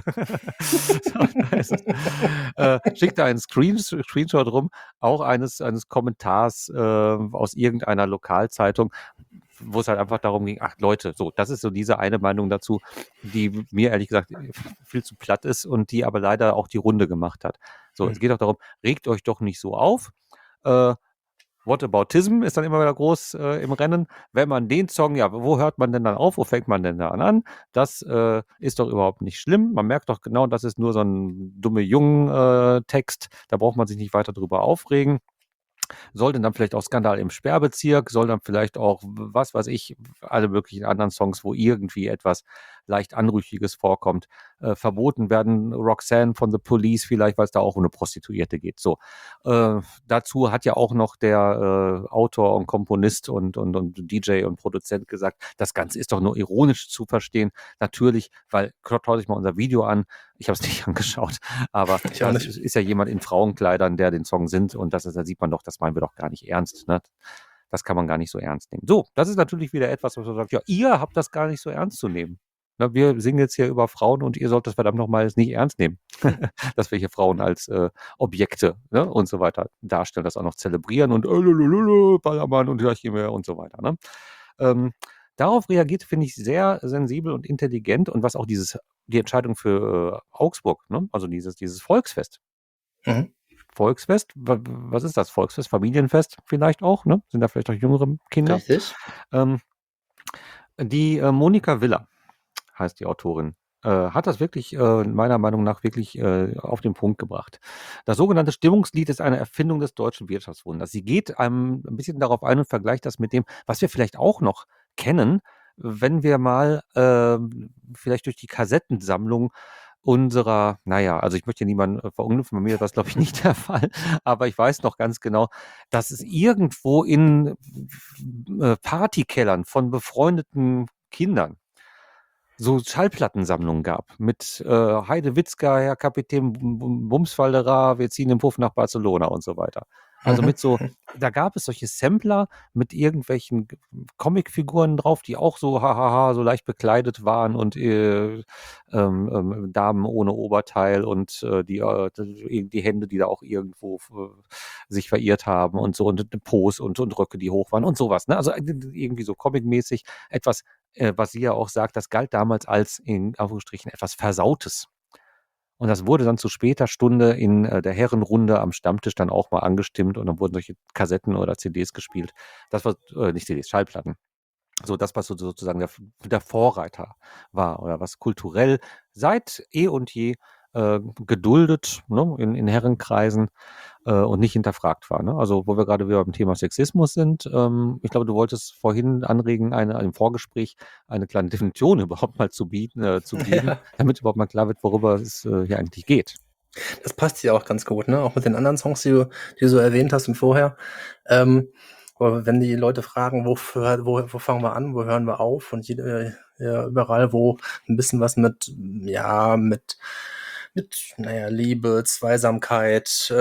Schickte einen Screenshot rum, auch eines Kommentars aus irgendeiner Lokalzeitung, wo es halt einfach darum ging, ach Leute, so, das ist so diese eine Meinung dazu, die mir ehrlich gesagt viel zu platt ist und die aber leider auch die Runde gemacht hat. So, es geht auch darum, regt euch doch nicht so auf. Whataboutism ist dann immer wieder groß im Rennen. Wenn man den Song, ja, wo hört man denn dann auf? Wo fängt man denn da an? Das ist doch überhaupt nicht schlimm. Man merkt doch genau, das ist nur so ein dumme Jungen-Text. Da braucht man sich nicht weiter drüber aufregen. Soll denn dann vielleicht auch Skandal im Sperrbezirk, soll dann vielleicht auch, was weiß ich, alle möglichen anderen Songs, wo irgendwie etwas leicht Anrüchiges vorkommt, verboten werden. Roxanne von The Police vielleicht, weil es da auch um eine Prostituierte geht. So, dazu hat ja auch noch der Autor und Komponist und DJ und Produzent gesagt, das Ganze ist doch nur ironisch zu verstehen. Natürlich, weil, schaut euch mal unser Video an, ich habe es nicht angeschaut, aber da ist ja jemand in Frauenkleidern, der den Song singt und da sieht man doch, das meinen wir doch gar nicht ernst. Ne? Das kann man gar nicht so ernst nehmen. So, das ist natürlich wieder etwas, was man sagt, ja, ihr habt das gar nicht so ernst zu nehmen. Na, wir singen jetzt hier über Frauen und ihr sollt das verdammt nochmal nicht ernst nehmen, dass wir hier Frauen als Objekte, ne, und so weiter darstellen, das auch noch zelebrieren und Ballermann und Hörchime und so weiter. Ne? Darauf reagiert, finde ich, sehr sensibel und intelligent und was auch die Entscheidung für Augsburg, ne? Also dieses Volksfest. Mhm. Volksfest, was ist das? Volksfest, Familienfest vielleicht auch, ne? Sind da vielleicht auch jüngere Kinder? Richtig. Die Monika Willer heißt die Autorin, hat das wirklich meiner Meinung nach wirklich auf den Punkt gebracht. Das sogenannte Stimmungslied ist eine Erfindung des deutschen Wirtschaftswunders. Sie geht ein bisschen darauf ein und vergleicht das mit dem, was wir vielleicht auch noch kennen, wenn wir mal vielleicht durch die Kassettensammlung unserer, naja, also ich möchte niemanden verunglimpfen, bei mir ist das, glaube ich, nicht der Fall, aber ich weiß noch ganz genau, dass es irgendwo in Partykellern von befreundeten Kindern so Schallplattensammlungen gab mit Heide Witzka, Herr Kapitän Bumsfalderer, wir ziehen den Puff nach Barcelona und so weiter. Also Mhm. mit so, da gab es solche Sampler mit irgendwelchen Comicfiguren drauf, die auch so hahaha, so leicht bekleidet waren und Damen ohne Oberteil und die Hände, die da auch irgendwo sich verirrt haben und so und eine Pose und Röcke, die hoch waren und sowas. Ne? Also irgendwie so comicmäßig etwas, was sie ja auch sagt, das galt damals als in Anführungsstrichen etwas Versautes. Und das wurde dann zu später Stunde in der Herrenrunde am Stammtisch dann auch mal angestimmt und dann wurden solche Kassetten oder CDs gespielt. Das war, nicht CDs, Schallplatten. So das, was sozusagen der Vorreiter war oder was kulturell seit eh und je geduldet, ne, in Herrenkreisen und nicht hinterfragt war. Ne? Also wo wir gerade wieder beim Thema Sexismus sind, ich glaube, du wolltest vorhin anregen, im Vorgespräch eine kleine Definition überhaupt mal zu geben, Ja, damit überhaupt mal klar wird, worüber es hier eigentlich geht. das passt ja auch ganz gut, ne? Auch mit den anderen Songs, die du so erwähnt hast und vorher. Aber wenn die Leute fragen, wo fangen wir an, wo hören wir auf? Und ja, überall, wo ein bisschen was naja, Liebe, Zweisamkeit,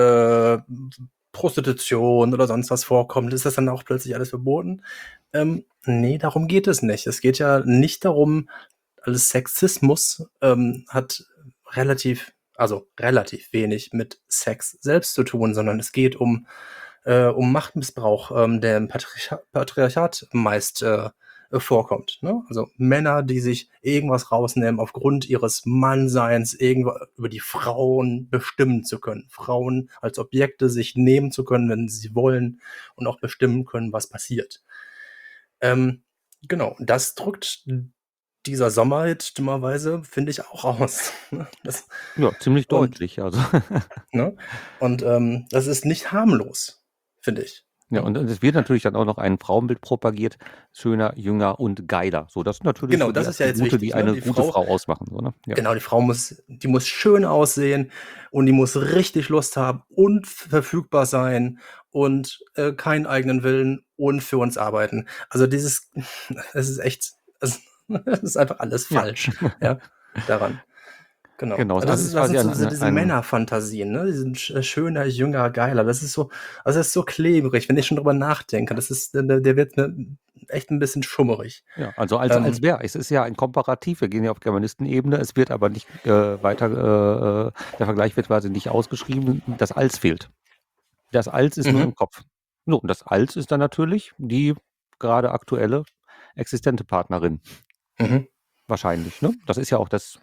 Prostitution oder sonst was vorkommt, ist das dann auch plötzlich alles verboten? Nee, darum geht es nicht. Es geht ja nicht darum, alles Sexismus hat relativ wenig mit Sex selbst zu tun, sondern es geht um Machtmissbrauch, der im Patriarchat meist vorkommt. Ne? Also Männer, die sich irgendwas rausnehmen aufgrund ihres Mannseins, irgendwo über die Frauen bestimmen zu können. Frauen als Objekte sich nehmen zu können, wenn sie wollen und auch bestimmen können, was passiert. Genau, das drückt dieser Sommer jetzt dummerweise, finde ich, auch aus. Das, Ja, ziemlich und, deutlich. Also. ne? Und das ist nicht harmlos, finde ich. Ja, Ne? und es wird natürlich dann auch noch ein Frauenbild propagiert, schöner, jünger und geiler. So, das sind natürlich Genau, so die das ist ja jetzt Attribute, die wichtig. Ne? eine gute Frau ausmachen. So, ne? Ja. Die Frau die muss schön aussehen und die muss richtig Lust haben und verfügbar sein und keinen eigenen Willen und für uns arbeiten. Also es ist echt, es, es ist einfach alles Ja. falsch, ja, daran. Genau. Genau, Also also es ist das quasi sind so diese Männerfantasien, ne? Die sind schöner, jünger, geiler. Das ist so, also das ist so klebrig, wenn ich schon drüber nachdenke. Der wird mir echt ein bisschen schummerig. ja, also als wer. Es ist ja ein Komparativ, wir gehen ja auf Germanistenebene, es wird aber nicht weiter, der Vergleich wird quasi nicht ausgeschrieben, das Als fehlt. Das Als ist nur Mhm, im Kopf. So, und das Als ist dann natürlich die gerade aktuelle existente Partnerin. mhm. Wahrscheinlich, ne? Das ist ja auch das,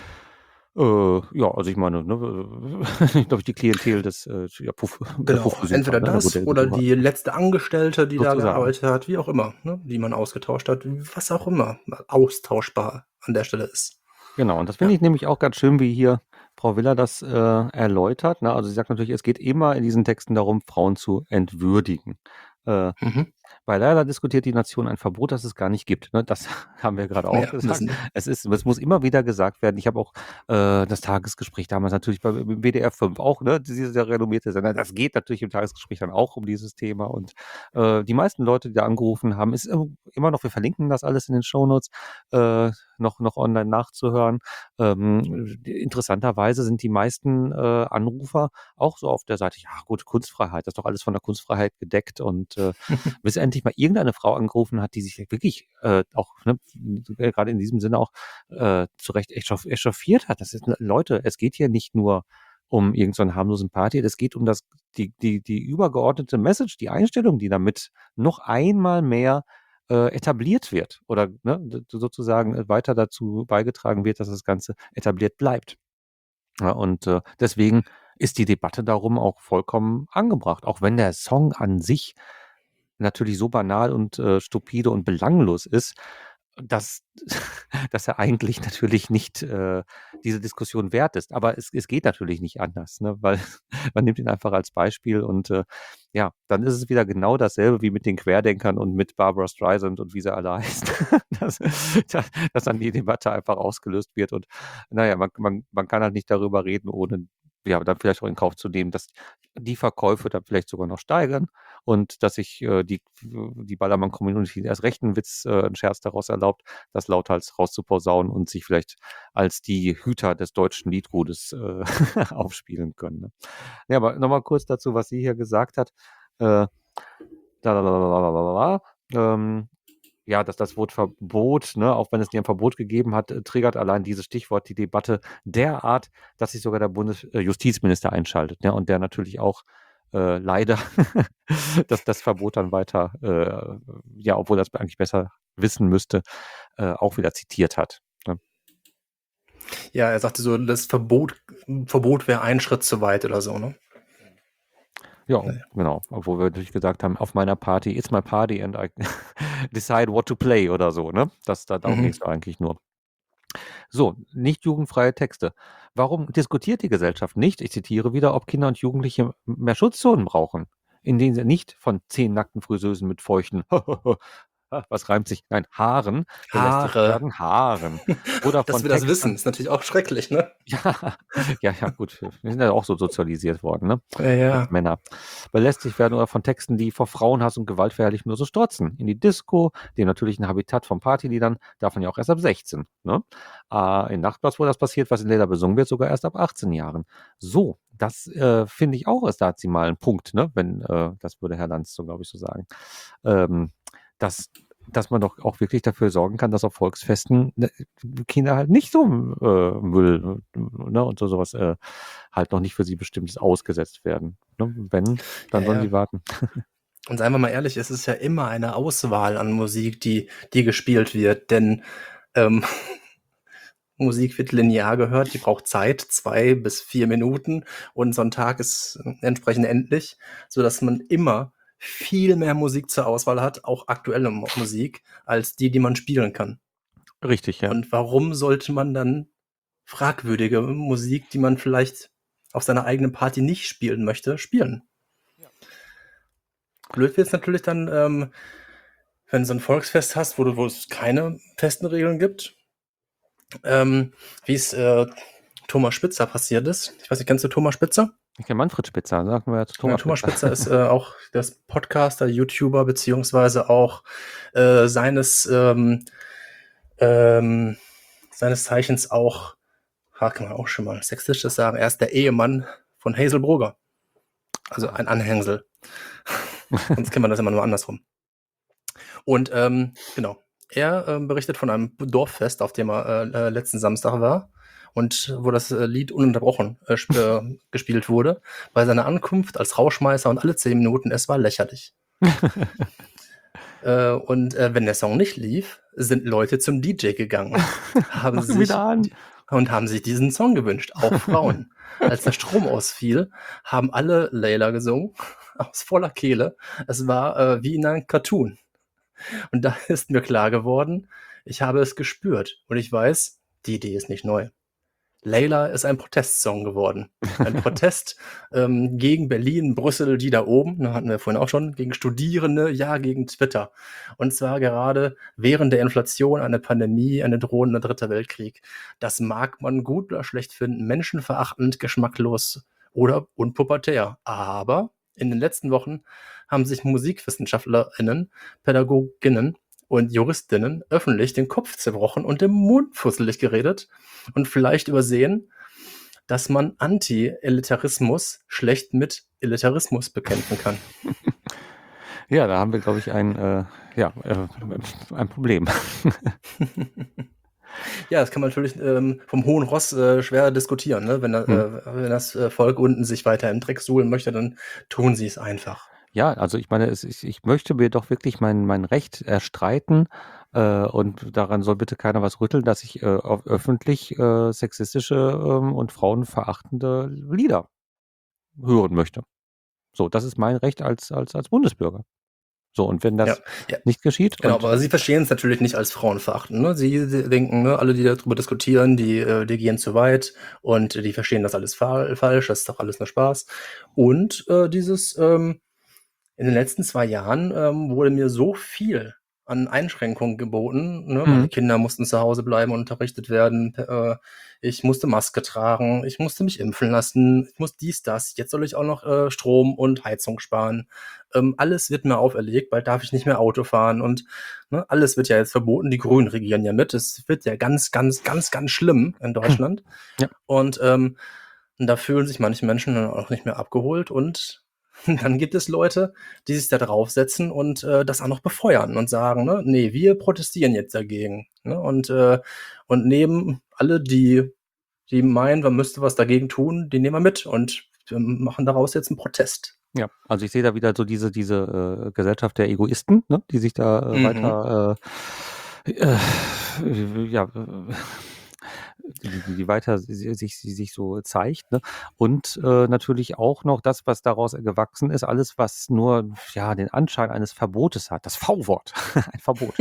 ja, also ich meine, ne, ich glaube, die Klientel der Genau, Puffbesucher, entweder ne, der das oder Bordellbesucher, die letzte Angestellte, die da sozusagen. gearbeitet hat, wie auch immer, ne? Die man ausgetauscht hat, was auch immer austauschbar an der Stelle ist. Genau, und das finde Ja. ich nämlich auch ganz schön, wie hier Frau Willer das erläutert. Ne? Also sie sagt natürlich, es geht immer in diesen Texten darum, Frauen zu entwürdigen. Äh, Mhm. Bei Leila diskutiert die Nation ein Verbot, das es gar nicht gibt. Ne? Das haben wir gerade auch Ja, gesagt. müssen die. Es muss immer wieder gesagt werden. Ich habe auch das Tagesgespräch damals natürlich beim WDR 5 auch, ne, dieser renommierte Sender. Das geht natürlich im Tagesgespräch dann auch um dieses Thema. Und die meisten Leute, die da angerufen haben, ist immer noch, wir verlinken das alles in den Shownotes, noch online nachzuhören. Interessanterweise sind die meisten Anrufer auch so auf der Seite, ja gut, Kunstfreiheit, das ist doch alles von der Kunstfreiheit gedeckt und bis endlich mal irgendeine Frau angerufen hat, die sich wirklich auch, ne, gerade in diesem Sinne auch zu Recht echauffiert hat. Das ist, Leute, es geht hier nicht nur um irgendeinen harmlosen Party, es geht um die übergeordnete Message, die Einstellung, die damit noch einmal mehr etabliert wird oder ne, sozusagen weiter dazu beigetragen wird, dass das Ganze etabliert bleibt. Ja, und deswegen ist die Debatte darum auch vollkommen angebracht, auch wenn der Song an sich natürlich so banal und stupide und belanglos ist, dass, dass er eigentlich natürlich nicht diese Diskussion wert ist. Aber es geht natürlich nicht anders, ne? Weil man nimmt ihn einfach als Beispiel und ja, dann ist es wieder genau dasselbe wie mit den Querdenkern und mit Barbara Streisand und wie sie alle heißen, dass, dass dann die Debatte einfach ausgelöst wird und naja, man kann halt nicht darüber reden, ohne ja, dann vielleicht auch in Kauf zu nehmen, dass die Verkäufe dann vielleicht sogar noch steigern und dass sich die Ballermann-Community erst recht einen Scherz daraus erlaubt, das lauthals rauszuposaunen und sich vielleicht als die Hüter des deutschen Liedgutes aufspielen können. Ne? Ja, aber nochmal kurz dazu, was sie hier gesagt hat. Ja, dass das Wort Verbot, ne, auch wenn es nie ein Verbot gegeben hat, triggert allein dieses Stichwort die Debatte derart, dass sich sogar der Bundesjustizminister einschaltet, ne, und der natürlich auch leider das Verbot dann weiter, ja, obwohl er es eigentlich besser wissen müsste, auch wieder zitiert hat. Ne? Ja, er sagte so, das Verbot wäre ein Schritt zu weit oder so, ne? Ja, Naja. genau. Obwohl wir natürlich gesagt haben, auf meiner Party, it's my party and I decide what to play oder so, ne? Darum ging es eigentlich nur. So, nicht jugendfreie Texte. Warum diskutiert die Gesellschaft nicht, ich zitiere wieder, ob Kinder und Jugendliche mehr Schutzzonen brauchen, in denen sie nicht von 10 nackten Friseusen mit feuchten was reimt sich? Nein, Haaren belästigt Haare. werden, Haaren. Oder Dass von wir das wissen, Textern, ist natürlich auch schrecklich, ne? ja, ja, gut. Wir sind ja auch so sozialisiert worden, ne? Ja, Als ja. Männer. Belästigt werden oder von Texten, die vor Frauenhass und Gewaltverherrlichung nur so strotzen. In die Disco, dem natürlichen Habitat von Partyliedern, darf man ja auch erst ab 16. Ne? In Nachtclubs, wo das passiert, was in Leder besungen wird, sogar erst ab 18 Jahren. So, das finde ich auch, ist da sie mal ein Punkt, ne? Wenn, das würde Herr Lanz so, glaube ich, so sagen. Ähm, dass man doch auch wirklich dafür sorgen kann, dass auf Volksfesten Kinder halt nicht so Müll, ne, und sowas halt noch nicht für sie bestimmtes ausgesetzt werden. Ne? Wenn, Ja, dann sollen ja. sie warten. Und seien wir mal ehrlich, es ist ja immer eine Auswahl an Musik, die gespielt wird, denn Musik wird linear gehört, die braucht Zeit, 2 bis 4 Minuten und so ein Tag ist entsprechend endlich, sodass man immer viel mehr Musik zur Auswahl hat, auch aktuelle Musik, als die man spielen kann. Richtig, ja. Und warum sollte man dann fragwürdige Musik, die man vielleicht auf seiner eigenen Party nicht spielen möchte, spielen? Blöd wird's natürlich dann, wenn du so ein Volksfest hast, wo es keine festen Regeln gibt, wie es Thomas Spitzer passiert ist. Ich weiß nicht, kennst du Thomas Spitzer? Ich kenne Manfred Spitzer, sagen wir ja zu Ja, Thomas Thomas Spitzer. Spitzer ist auch das Podcaster, YouTuber, beziehungsweise auch seines seines Zeichens auch, kann man auch schon mal sexistisches sagen, er ist der Ehemann von Hazel Brugger. Also ein Anhängsel. Sonst kennt man das immer nur andersrum. Und genau, er berichtet von einem Dorffest, auf dem er letzten Samstag war und wo das Lied ununterbrochen gespielt wurde. Bei seiner Ankunft als Rauschmeißer und alle 10 Minuten, es war lächerlich. Und wenn der Song nicht lief, sind Leute zum DJ gegangen, haben Mach ihn wieder an. haben sich diesen Song gewünscht, auch Frauen. Als der Strom ausfiel, haben alle Layla gesungen, aus voller Kehle. Es war wie in einem Cartoon. Und da ist mir klar geworden, ich habe es gespürt und ich weiß, die Idee ist nicht neu. Layla ist ein Protestsong geworden. Ein Protest gegen Berlin, Brüssel, die da oben, da hatten wir vorhin auch schon, gegen Studierende, ja, gegen Twitter. Und zwar gerade während der Inflation, eine Pandemie, eine drohende dritter Weltkrieg. Das mag man gut oder schlecht finden, menschenverachtend, geschmacklos oder unpubertär. Aber in den letzten Wochen haben sich MusikwissenschaftlerInnen, PädagogInnen und JuristInnen öffentlich den Kopf zerbrochen und den Mund fusselig geredet und vielleicht übersehen, dass man Anti-Elitarismus schlecht mit Elitarismus bekämpfen kann. Ja, da haben wir, glaube ich, ein Problem. Ja, das kann man natürlich vom hohen Ross schwer diskutieren. Ne? Wenn das Volk unten sich weiter im Dreck suhlen möchte, dann tun sie es einfach. Ja, also ich meine, ich möchte mir doch wirklich mein Recht erstreiten und daran soll bitte keiner was rütteln, dass ich öffentlich sexistische und frauenverachtende Lieder hören möchte. So, das ist mein Recht als Bundesbürger. So, und wenn das Ja. nicht geschieht Genau, und aber sie verstehen es natürlich nicht als Frauenverachten. Ne? Sie denken, ne, alle, die darüber diskutieren, die gehen zu weit und die verstehen das alles falsch, das ist doch alles nur Spaß. Und in den letzten 2 Jahren wurde mir so viel an Einschränkungen geboten, ne? Meine Mhm. Kinder mussten zu Hause bleiben und unterrichtet werden. Ich musste Maske tragen, ich musste mich impfen lassen, ich muss dies, das. Jetzt soll ich auch noch Strom und Heizung sparen. Alles wird mir auferlegt, bald darf ich nicht mehr Auto fahren und ne, alles wird ja jetzt verboten. Die Grünen regieren ja mit. Es wird ja ganz, ganz, ganz, ganz schlimm in Deutschland. Ja. Und da fühlen sich manche Menschen dann auch nicht mehr abgeholt und dann gibt es Leute, die sich da draufsetzen und das auch noch befeuern und sagen, ne, nee, wir protestieren jetzt dagegen. Ne? Und nehmen alle, die meinen, man müsste was dagegen tun, die nehmen wir mit und wir machen daraus jetzt einen Protest. Ja, also ich sehe da wieder so diese Gesellschaft der Egoisten, ne, die sich da Mhm. weiter ja, die weiter sich so zeigt, ne? Und natürlich auch noch das, was daraus gewachsen ist, alles, was nur ja den Anschein eines Verbotes hat, das V-Wort, ein Verbot.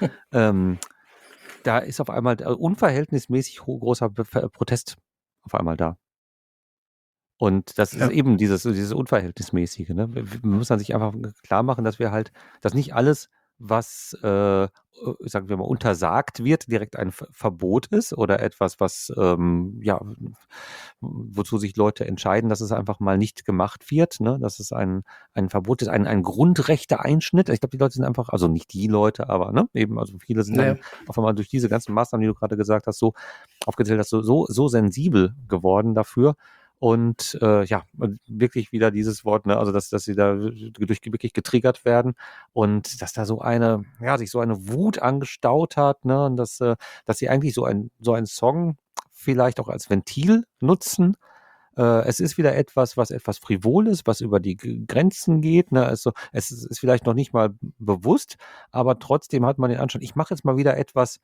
Da ist auf einmal unverhältnismäßig großer Protest auf einmal da. Und das ist Ja. eben dieses Unverhältnismäßige, ne? Man muss dann sich einfach klar machen, dass nicht alles, was, sagen wir mal, untersagt wird, direkt ein Verbot ist oder etwas, was, ja, wozu sich Leute entscheiden, dass es einfach mal nicht gemacht wird, ne? Dass es ein Verbot ist, ein Grundrechte-Einschnitt. Ich glaube, die Leute sind einfach, also nicht die Leute, aber ne, eben, also viele sind dann Naja. auf einmal durch diese ganzen Maßnahmen, die du gerade gesagt hast, so aufgezählt hast, so sensibel geworden dafür. Und ja, wirklich wieder dieses Wort, ne, also dass sie da wirklich getriggert werden und dass da sich so eine Wut angestaut hat, ne, und dass sie eigentlich so ein Song vielleicht auch als Ventil nutzen. Es ist wieder was etwas Frivoles, was über die Grenzen geht. Ne? Also, ist vielleicht noch nicht mal bewusst, aber trotzdem hat man den Anschein, ich mache jetzt mal wieder etwas,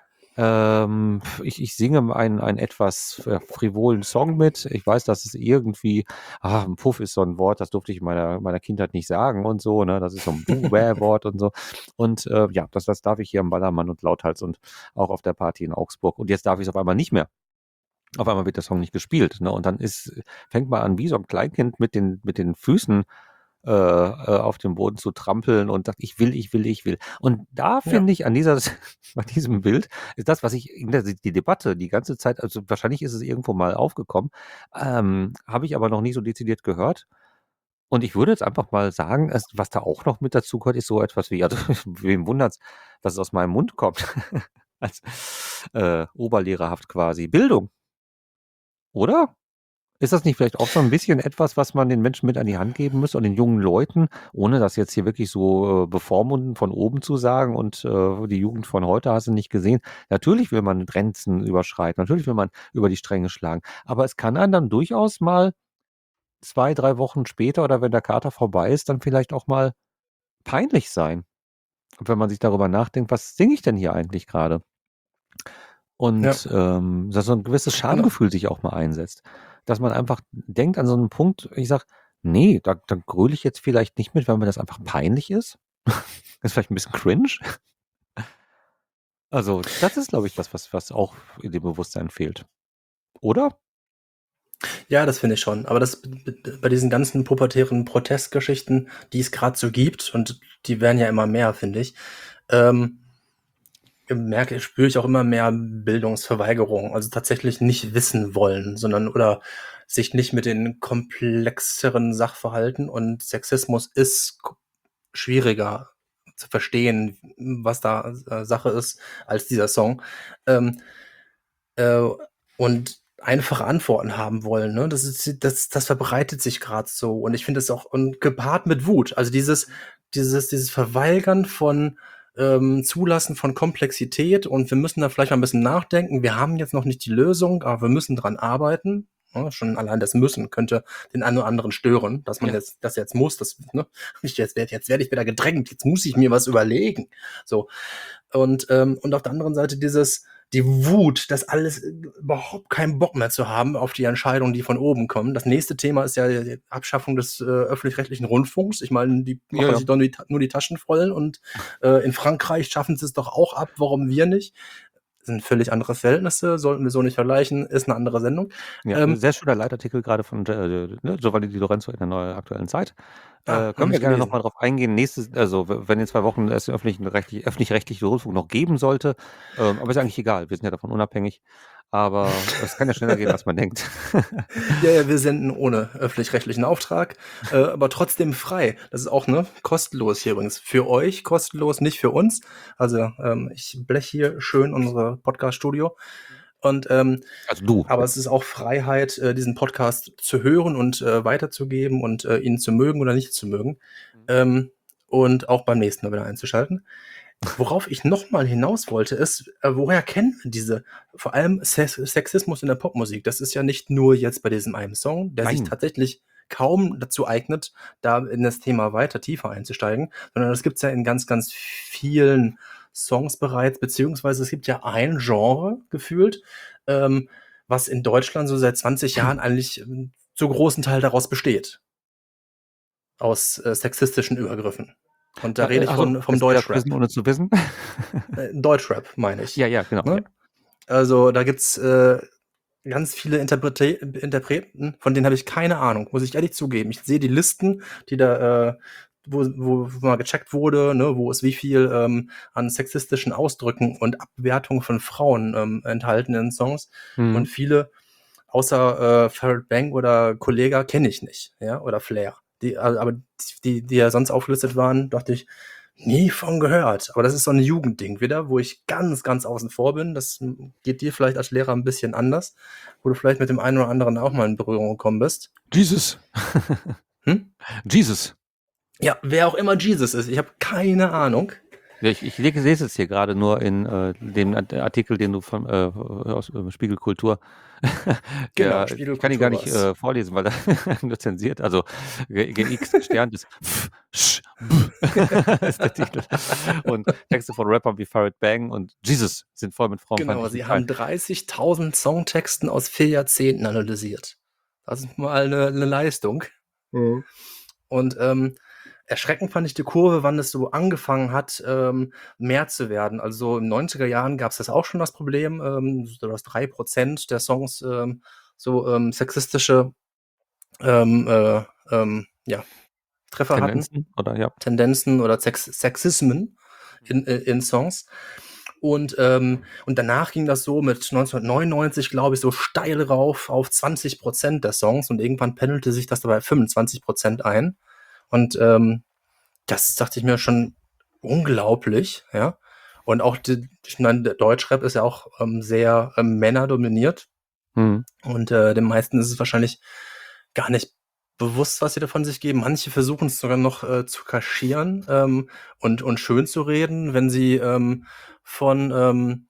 ich singe einen etwas frivolen Song mit. Ich weiß, dass es irgendwie, ein Puff ist so ein Wort, das durfte ich in meiner Kindheit nicht sagen und so, ne? Das ist so ein Buh-Bäh-Wort und so. Und ja, das darf ich hier im Ballermann und Lauthals und auch auf der Party in Augsburg. Und jetzt darf ich es auf einmal nicht mehr. Auf einmal wird der Song nicht gespielt, ne? Und dann fängt man an, wie so ein Kleinkind mit den Füßen auf dem Boden zu trampeln und sagt, ich will, ich will, ich will. Und da Ja. finde ich bei diesem Bild, ist das, was ich in die Debatte die ganze Zeit, also wahrscheinlich ist es irgendwo mal aufgekommen, habe ich aber noch nie so dezidiert gehört. Und ich würde jetzt einfach mal sagen, was da auch noch mit dazu gehört, ist so etwas wie, also wem wundert's, dass es aus meinem Mund kommt, als oberlehrerhaft quasi. Bildung, oder? Ist das nicht vielleicht auch so ein bisschen etwas, was man den Menschen mit an die Hand geben müsste und den jungen Leuten, ohne das jetzt hier wirklich so bevormunden von oben zu sagen und die Jugend von heute hast du nicht gesehen. Natürlich will man Grenzen überschreiten, natürlich will man über die Stränge schlagen, aber es kann einem dann durchaus mal 2, 3 Wochen später oder wenn der Kater vorbei ist, dann vielleicht auch mal peinlich sein. Und wenn man sich darüber nachdenkt: „Was singe ich denn hier eigentlich gerade?“ Ja. Und, dass so ein gewisses Und Schamgefühl sich auch mal einsetzt. Dass man einfach denkt an so 'nen Punkt, ich sage: „Ne, da gröle ich jetzt vielleicht nicht mit, weil mir das einfach peinlich ist.“ Ist vielleicht 'n bisschen cringe. Also, das ist, glaube ich, was auch in dem Bewusstsein fehlt. Oder? ja, das finde ich schon. Aber bei diesen ganzen pubertären Protestgeschichten, die es gerade so gibt, und die werden ja immer mehr, finde ich, ähm, spüre ich auch immer mehr Bildungsverweigerung. Also tatsächlich nicht wissen wollen, sondern oder sich nicht mit den komplexeren Sachverhalten, und Sexismus ist schwieriger zu verstehen, was da Sache ist, als dieser Song. Ähm, äh, und einfache Antworten haben wollen, ne? Das verbreitet sich gerade so, und ich finde es auch, und gepaart mit Wut. Also dieses Verweigern von Zulassen von Komplexität, und wir müssen da vielleicht mal ein bisschen nachdenken. Wir haben jetzt noch nicht die Lösung, aber wir müssen dran arbeiten. Ne? Schon allein das Müssen könnte den einen oder anderen stören, dass man Ja. jetzt das jetzt muss, ne? Jetzt werde ich wieder gedrängt, jetzt muss ich mir was überlegen. So. Und auf der anderen Seite die Wut, das alles überhaupt keinen Bock mehr zu haben auf die Entscheidungen, die von oben kommen. Das nächste Thema ist ja die Abschaffung des öffentlich-rechtlichen Rundfunks. Ich meine, die Ja, machen ja. sich doch nur die Taschen voll, und in Frankreich schaffen sie es doch auch ab, warum wir nicht? sind völlig andere Verhältnisse, sollten wir so nicht vergleichen, ist eine andere Sendung. Ja, ein sehr schöner Leitartikel gerade von Giovanni Di Lorenzo in der neuen aktuellen Zeit. Noch Können wir nicht gerne gelesen. nochmal drauf eingehen. Wenn in 2 Wochen es den öffentlich-rechtlichen Rundfunk noch geben sollte, aber ist eigentlich egal, wir sind ja davon unabhängig. Aber es kann ja schneller gehen, als man denkt. Ja, wir senden ohne öffentlich-rechtlichen Auftrag, aber trotzdem frei. Das ist auch kostenlos hier übrigens. Für euch kostenlos, nicht für uns. Also ich blech hier schön unser Podcast-Studio. Und Also du. aber es ist auch Freiheit, diesen Podcast zu hören und weiterzugeben und ihn zu mögen oder nicht zu mögen. Und auch beim nächsten Mal wieder einzuschalten. Worauf ich nochmal hinaus wollte, ist, woher kennen wir diese, vor allem Sexismus in der Popmusik? Das ist ja nicht nur jetzt bei diesem einen Song, der sich Nein. tatsächlich kaum dazu eignet, da in das Thema weiter tiefer einzusteigen, sondern das gibt's ja in ganz, ganz vielen Songs bereits, beziehungsweise es gibt ja ein Genre gefühlt, was in Deutschland so seit 20 Jahren eigentlich zu großen Teil daraus besteht. Aus sexistischen Übergriffen. Und da rede ich vom es Deutschrap. wissen, ohne zu wissen. Deutschrap, meine ich. Ja, genau. Ne? Ja. Also da gibt's ganz viele Interpreten, von denen habe ich keine Ahnung, muss ich ehrlich zugeben. Ich sehe die Listen, die da, wo mal gecheckt wurde, ne, wo ist wie viel an sexistischen Ausdrücken und Abwertung von Frauen enthalten in Songs. Und viele, außer Farid Bang oder Kollega, kenne ich nicht, ja, oder Flair. Aber die ja sonst aufgelistet waren, dachte ich, nie von gehört. Aber das ist so ein Jugendding wieder, wo ich ganz, ganz außen vor bin. Das geht dir vielleicht als Lehrer ein bisschen anders, wo du vielleicht mit dem einen oder anderen auch mal in Berührung gekommen bist. Jesus. Jesus. Ja, wer auch immer Jesus ist. Ich habe keine Ahnung. Ja, ich lese es jetzt hier gerade nur in dem Artikel, den du aus Spiegel Kultur. Genau, Ich kann ihn gar nicht vorlesen, weil er nur zensiert. Also GX Stern ist ist der Titel. Und Texte von Rappern wie Farid Bang und Jesus sind voll mit frauenfeindlichen Genau, sie haben 30.000 Songtexten aus 4 Jahrzehnten analysiert. Das ist mal eine Leistung. Und erschreckend fand ich die Kurve, wann es so angefangen hat, mehr zu werden. Also in den 90er Jahren gab es das auch schon das Problem, dass 3% der Songs sexistische Treffer Tendenzen, hatten. oder ja. Tendenzen oder Sexismen in Songs. Und danach ging das so mit 1999, glaube ich, so steil rauf auf 20% der Songs und irgendwann pendelte sich das dabei 25% ein. Und das dachte ich mir schon unglaublich, ja. Und auch ich meine, der Deutschrap ist ja auch sehr männerdominiert. Und den meisten ist es wahrscheinlich gar nicht bewusst, was sie davon sich geben. Manche versuchen es sogar noch zu kaschieren und schön zu reden, wenn sie von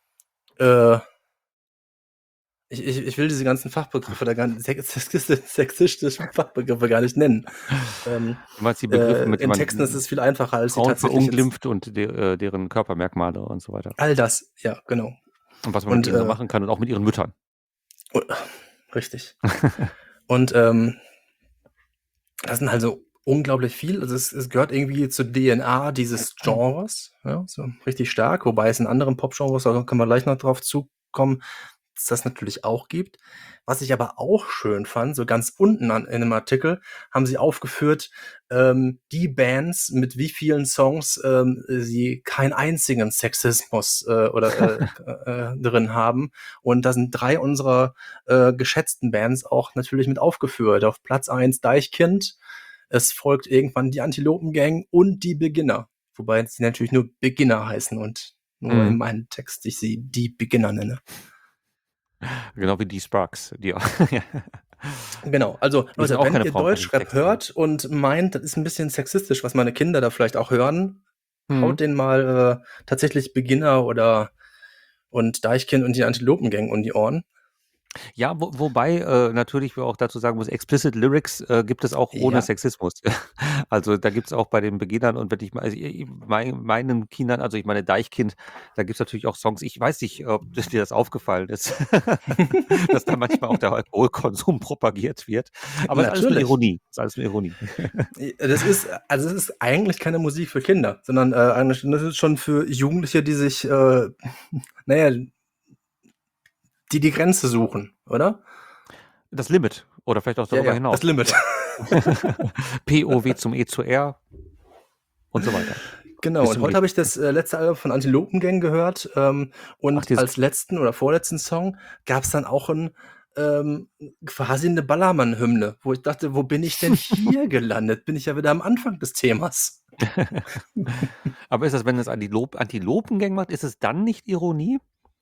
ich will diese ganzen Fachbegriffe da gar nicht, sexistischen Fachbegriffe gar nicht nennen. Du meinst die Begriffe, mit in Texten ist es viel einfacher, als sie Frauen tatsächlich verunglimpft und deren Körpermerkmale und so weiter. all das, ja, genau. Und was man mit ihnen so machen kann und auch mit ihren Müttern. Richtig. Und das sind halt so unglaublich viel. Also es gehört irgendwie zur DNA dieses Genres, ja, so richtig stark. Wobei es in anderen Pop-Genres, da können wir gleich noch drauf zukommen, dass das natürlich auch gibt. Was ich aber auch schön fand, so ganz unten in einem Artikel haben sie aufgeführt, die Bands, mit wie vielen Songs sie keinen einzigen Sexismus drin haben. Und da sind 3 unserer geschätzten Bands auch natürlich mit aufgeführt. Auf Platz 1 Deichkind, es folgt irgendwann die Antilopen-Gang und die Beginner. Wobei sie natürlich nur Beginner heißen und nur in meinem Text ich sie die Beginner nenne. Genau wie die Sparks. Die auch. Genau, also Leute, auch wenn keine ihr Frauen, Deutschrap hört und meint, das ist ein bisschen sexistisch, was meine Kinder da vielleicht auch hören, haut den mal tatsächlich Beginner und Deichkind und die Antilopen-Gang um die Ohren. Ja, wobei natürlich wir auch dazu sagen muss, Explicit Lyrics gibt es auch ohne Ja. Sexismus. Also da gibt es auch bei den Beginnern und wenn ich mal, also meinen Kindern, also ich meine Deichkind, da gibt es natürlich auch Songs, ich weiß nicht, ob dir das aufgefallen ist, dass da manchmal auch der Alkoholkonsum propagiert wird. Aber es ist alles nur Natürlich. Ironie. Es ist alles nur Ironie. Das ist eigentlich keine Musik für Kinder, sondern eigentlich, das ist schon für Jugendliche, die sich, naja, die Grenze suchen, oder? Das Limit oder vielleicht auch Ja, darüber ja, das hinaus. Limit. POW zum E zu R und so weiter. Genau, Bis und zum heute geht. habe ich das letzte Album von Antilopengang gehört Ach, und als letzten oder vorletzten Song gab es dann auch quasi eine Ballermann-Hymne, wo ich dachte, wo bin ich denn hier gelandet? Bin ich ja wieder am Anfang des Themas. Aber ist das, wenn es Antilopengang macht, ist es dann nicht Ironie?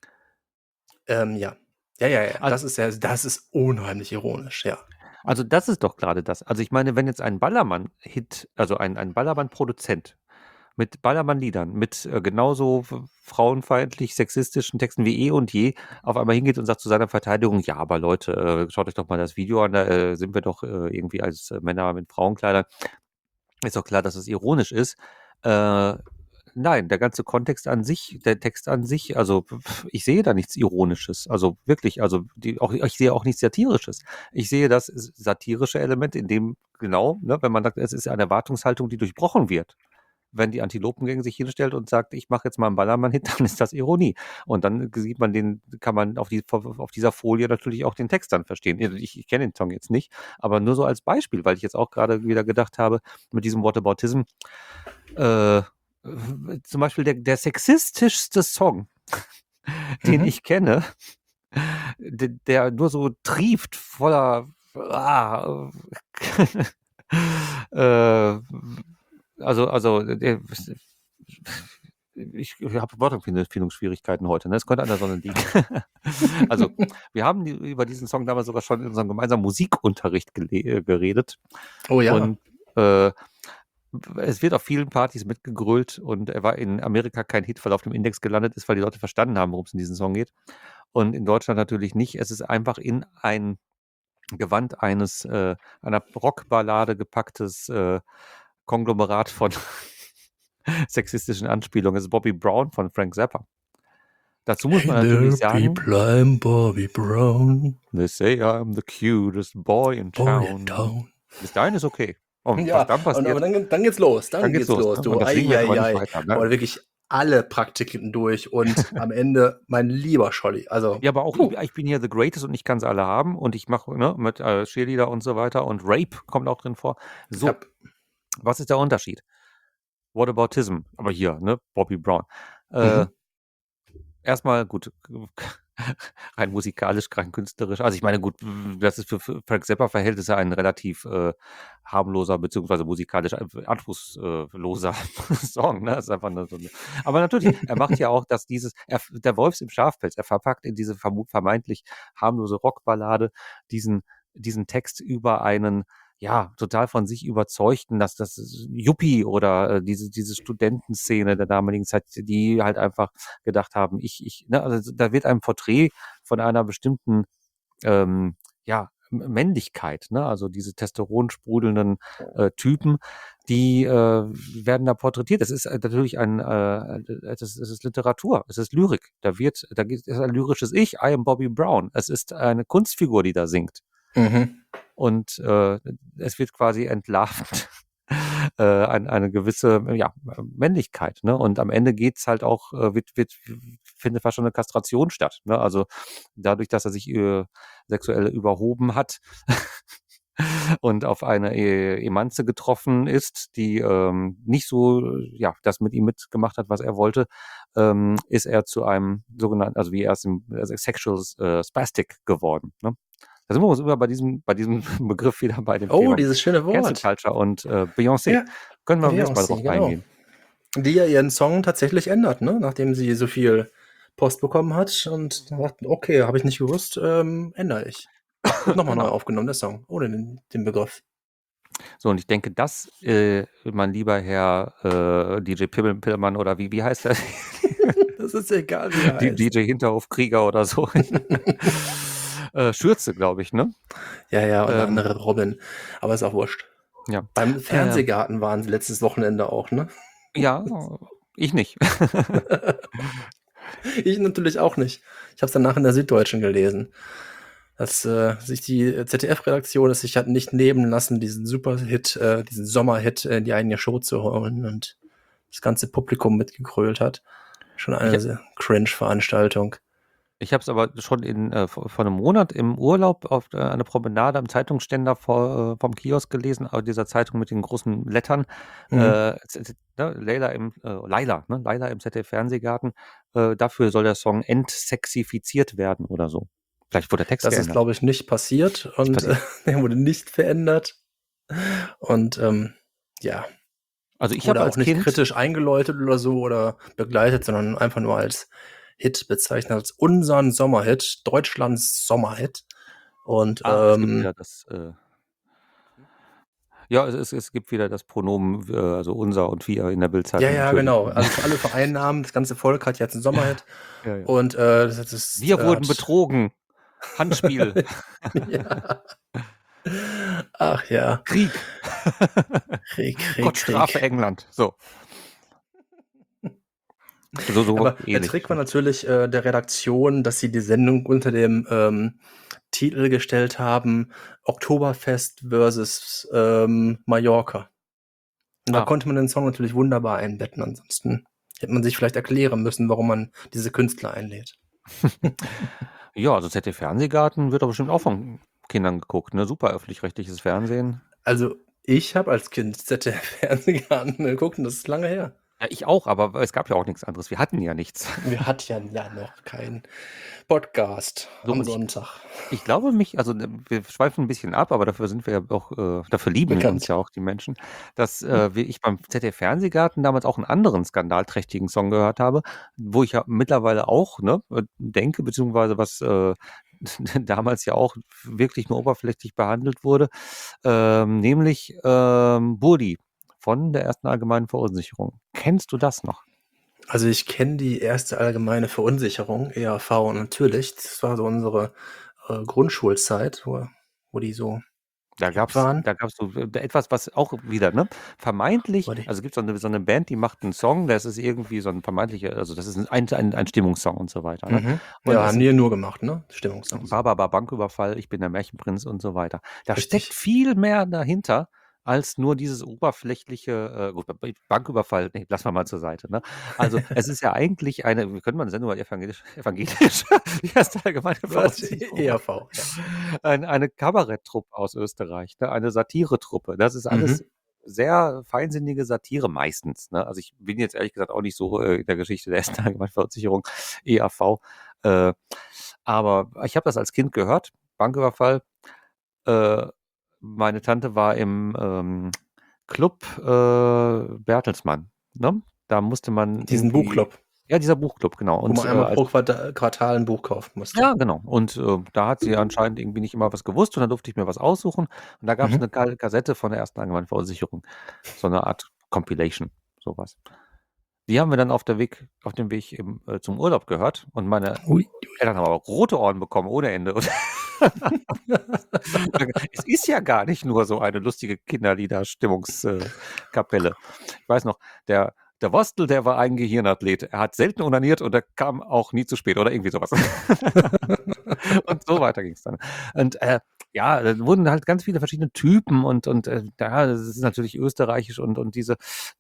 Ja. Ja. Also, Das ist unheimlich ironisch, ja. also das ist doch gerade das. Also ich meine, wenn jetzt ein Ballermann-Hit, also ein Ballermann-Produzent mit Ballermann-Liedern, mit genauso frauenfeindlich sexistischen Texten wie eh und je, auf einmal hingeht und sagt zu seiner Verteidigung, ja, aber Leute, schaut euch doch mal das Video an, da sind wir doch irgendwie als Männer mit Frauenkleidern. Ist doch klar, dass es ironisch ist. Nein, der ganze Kontext an sich, der Text an sich, also ich sehe da nichts Ironisches. Also wirklich, also ich sehe auch nichts Satirisches. Ich sehe das satirische Element, in dem genau, ne, wenn man sagt, es ist eine Erwartungshaltung, die durchbrochen wird. Wenn die Antilopengänge sich hinstellt und sagt, ich mache jetzt mal einen Ballermann-Hit, dann ist das Ironie. Und dann sieht man kann man auf dieser Folie natürlich auch den Text dann verstehen. Also ich kenne den Song jetzt nicht, aber nur so als Beispiel, weil ich jetzt auch gerade wieder gedacht habe, mit diesem Whataboutism, äh, zum Beispiel der sexistischste Song, den ich kenne, der nur so trieft voller äh, ich habe Wortfindungsschwierigkeiten heute, ne? Es könnte an der Sonne liegen. Also, wir haben über diesen Song damals sogar schon in unserem gemeinsamen Musikunterricht geredet. Oh ja. Und es wird auf vielen Partys mitgegrölt und er war in Amerika kein Hit, weil er auf dem Index gelandet ist, weil die Leute verstanden haben, worum es in diesem Song geht. Und in Deutschland natürlich nicht. Es ist einfach in ein Gewand einer Rockballade gepacktes Konglomerat von sexistischen Anspielungen. Es ist Bobby Brown von Frank Zappa. Dazu muss Hey man natürlich there, sagen, people, I'm Bobby Brown. they say I'm the cutest boy in Boy in town. town. Bis dahin ist okay. Und was Ja, dann passiert, aber dann geht's los. dann Dann geht's geht's los. los, Ne? Und du. das singen wir jetzt aber nicht Ei. weiter. Boah, Ne? wirklich alle Praktiken durch und am Ende mein lieber Scholli. Also, Ja, aber auch ich bin hier the greatest und ich kann sie alle haben und ich mache mit Cheerleader und so weiter und Rape kommt auch drin vor. So, ja. was ist der Unterschied? Whataboutism, aber hier, ne, Bobby Brown. Erstmal gut, rein musikalisch, rein künstlerisch. Also ich meine, gut, das ist für Frank Zappa-Verhältnisse ein relativ harmloser beziehungsweise musikalisch anspruchsloser Song. Ne? Das ist einfach nur so aber natürlich, er macht ja auch, dass der Wolfs im Schafpelz, er verpackt in diese vermeintlich harmlose Rockballade diesen Text über einen ja, total von sich überzeugten, dass das Yuppie oder diese Studentenszene der damaligen Zeit, die halt einfach gedacht haben, ne, also da wird ein Porträt von einer bestimmten ja, Männlichkeit, ne? Also diese testosteronsprudelnden Typen, die werden da porträtiert. Es ist natürlich es ist Literatur, es ist Lyrik. Da geht es ein lyrisches Ich, I am Bobby Brown. Es ist eine Kunstfigur, die da singt. Und es wird quasi entlarvt eine gewisse Männlichkeit. Ne? Und am Ende geht's halt auch, findet fast schon eine Kastration statt. Ne? Also dadurch, dass er sich sexuell überhoben hat und auf eine Emanze getroffen ist, die nicht so, das mit ihm mitgemacht hat, was er wollte, ist er zu einem sogenannten, also wie er es Sexual Spastic geworden. Ne? Da sind wir uns immer bei diesem Begriff wieder bei dem Thema Dieses schöne Cancel Wort. Culture und Beyoncé. Ja, Können wir jetzt mal drauf genau. eingehen. Die ja ihren Song tatsächlich ändert, ne? Nachdem sie so viel Post bekommen hat und sagt, okay, habe ich nicht gewusst, ändere ich. Nochmal neu aufgenommen, der Song, ohne den Begriff. So, und ich denke, das, mein lieber Herr DJ Pimmelmann oder wie heißt er? Das ist egal, wie er heißt. DJ Hinterhofkrieger oder so. Schürze, glaube ich, ne? Ja, und eine Ähm, andere Robin. Aber ist auch wurscht. ja. Beim Ähm, Fernsehgarten waren sie letztes Wochenende auch, ne? ja, ich nicht. Ich natürlich auch nicht. Ich habe es danach in der Süddeutschen gelesen, dass sich die ZDF-Redaktion es sich hat nicht nehmen lassen, diesen Superhit, diesen Sommerhit in die eigene Show zu holen und das ganze Publikum mitgegrölt hat. Schon Ich, eine sehr Cringe-Veranstaltung. ich habe es aber schon vor einem Monat im Urlaub auf einer Promenade am Zeitungsständer vom Kiosk gelesen, aber dieser Zeitung mit den großen Lettern. Mhm. Laila im ZDF-Fernsehgarten. Dafür soll der Song entsexifiziert werden oder so. Vielleicht wurde der Text Das ist, geändert. glaube ich, nicht passiert Ist und passiert. der wurde nicht verändert. Und ja, Also ich habe wurde auch als nicht Kind, kritisch eingeläutet oder so oder begleitet, sondern einfach nur als Hit bezeichnet, als unseren Sommerhit, Deutschlands Sommerhit. Und es gibt wieder es gibt wieder das Pronomen, also unser und wir in der Bildzeitung ja, natürlich. genau. Also alle Vereinnahmen, das ganze Volk hat jetzt einen Sommerhit. Ja, ja. Und das ist, Wir wurden hat. betrogen. Handspiel. Ja. Ach ja. Krieg. Gott strafe Krieg. England. So. So Aber der ähnlich. Trick war natürlich der Redaktion, dass sie die Sendung unter dem Titel gestellt haben: Oktoberfest versus Mallorca. Und da Ah, konnte man den Song natürlich wunderbar einbetten. Ansonsten hätte man sich vielleicht erklären müssen, warum man diese Künstler einlädt. ja, also ZDF-Fernsehgarten wird doch bestimmt auch von Kindern geguckt, ne? Super öffentlich-rechtliches Fernsehen. Also ich habe als Kind ZDF-Fernsehgarten geguckt und das ist lange her. Ja, ich auch, aber es gab ja auch nichts anderes. Wir hatten ja nichts. Wir hatten ja noch keinen Podcast So, am und Sonntag. ich glaube wir schweifen ein bisschen ab, aber dafür sind wir ja auch, dafür lieben uns Bekannt. ja auch die Menschen, dass ich beim ZDF-Fernsehgarten damals auch einen anderen skandalträchtigen Song gehört habe, wo ich ja mittlerweile auch denke, beziehungsweise was damals ja auch wirklich nur oberflächlich behandelt wurde, nämlich Burdi von der ersten allgemeinen Verunsicherung. Kennst du das noch? Also ich kenne die erste allgemeine Verunsicherung, ERV, natürlich. Das war so unsere Grundschulzeit, wo die so Da hip gab's waren. da gab's so etwas, was auch wieder, ne, vermeintlich, War die, also, gibt's so 'ne Band, die macht 'n Song, das ist irgendwie so 'n vermeintlicher, also, das ist ein Stimmungssong und so weiter, ne? Und Ja, es haben sind die nur gemacht, ne? Stimmungssongs. Baba Banküberfall, Ich bin der Märchenprinz und so weiter. Da steckt Richtig. viel mehr dahinter als nur dieses oberflächliche, gut, Banküberfall, ne, lassen wir mal zur Seite, ne? Also, es ist ja eigentlich wir können mal 'ne Sendung über evangelisch die erste allgemeine Was? Verunsicherung machen. ERV, ja. Eine Kabaretttruppe aus Österreich, ne? Eine Satiretruppe. Das ist alles Mhm. sehr feinsinnige Satire meistens, ne? Also, ich bin jetzt ehrlich gesagt auch nicht so in der Geschichte der ersten allgemeinen Versicherung, EAV. Äh, aber ich habe das als Kind gehört, Banküberfall. Äh, meine Tante war im Club Bertelsmann, ne? Da musste man Diesen irgendwie, Buchclub, ja, dieser Buchclub, genau. wo Und man einmal pro Quartal ein Buch kaufen musste. ja, genau. Und da hat sie anscheinend irgendwie nicht immer was gewusst und dann durfte ich mir was aussuchen. Und da gab's Mhm. 'ne Kassette von der ersten allgemeinen Versicherung, so 'ne Art Compilation, so was. Die haben wir dann auf dem Weg zum Urlaub gehört und meine Ui. Eltern haben aber rote Ohren bekommen ohne Ende. Es ist ja gar nicht nur so eine lustige Kinderlieder-Stimmungs Kapelle. Ich weiß noch, der Wostel, der war ein Gehirnathlet. Er hat selten onaniert und er kam auch nie zu spät oder irgendwie so was. Und so weiter ging's dann. Und ja, dann wurden halt ganz viele verschiedene Typen und ja, das ist natürlich österreichisch und diese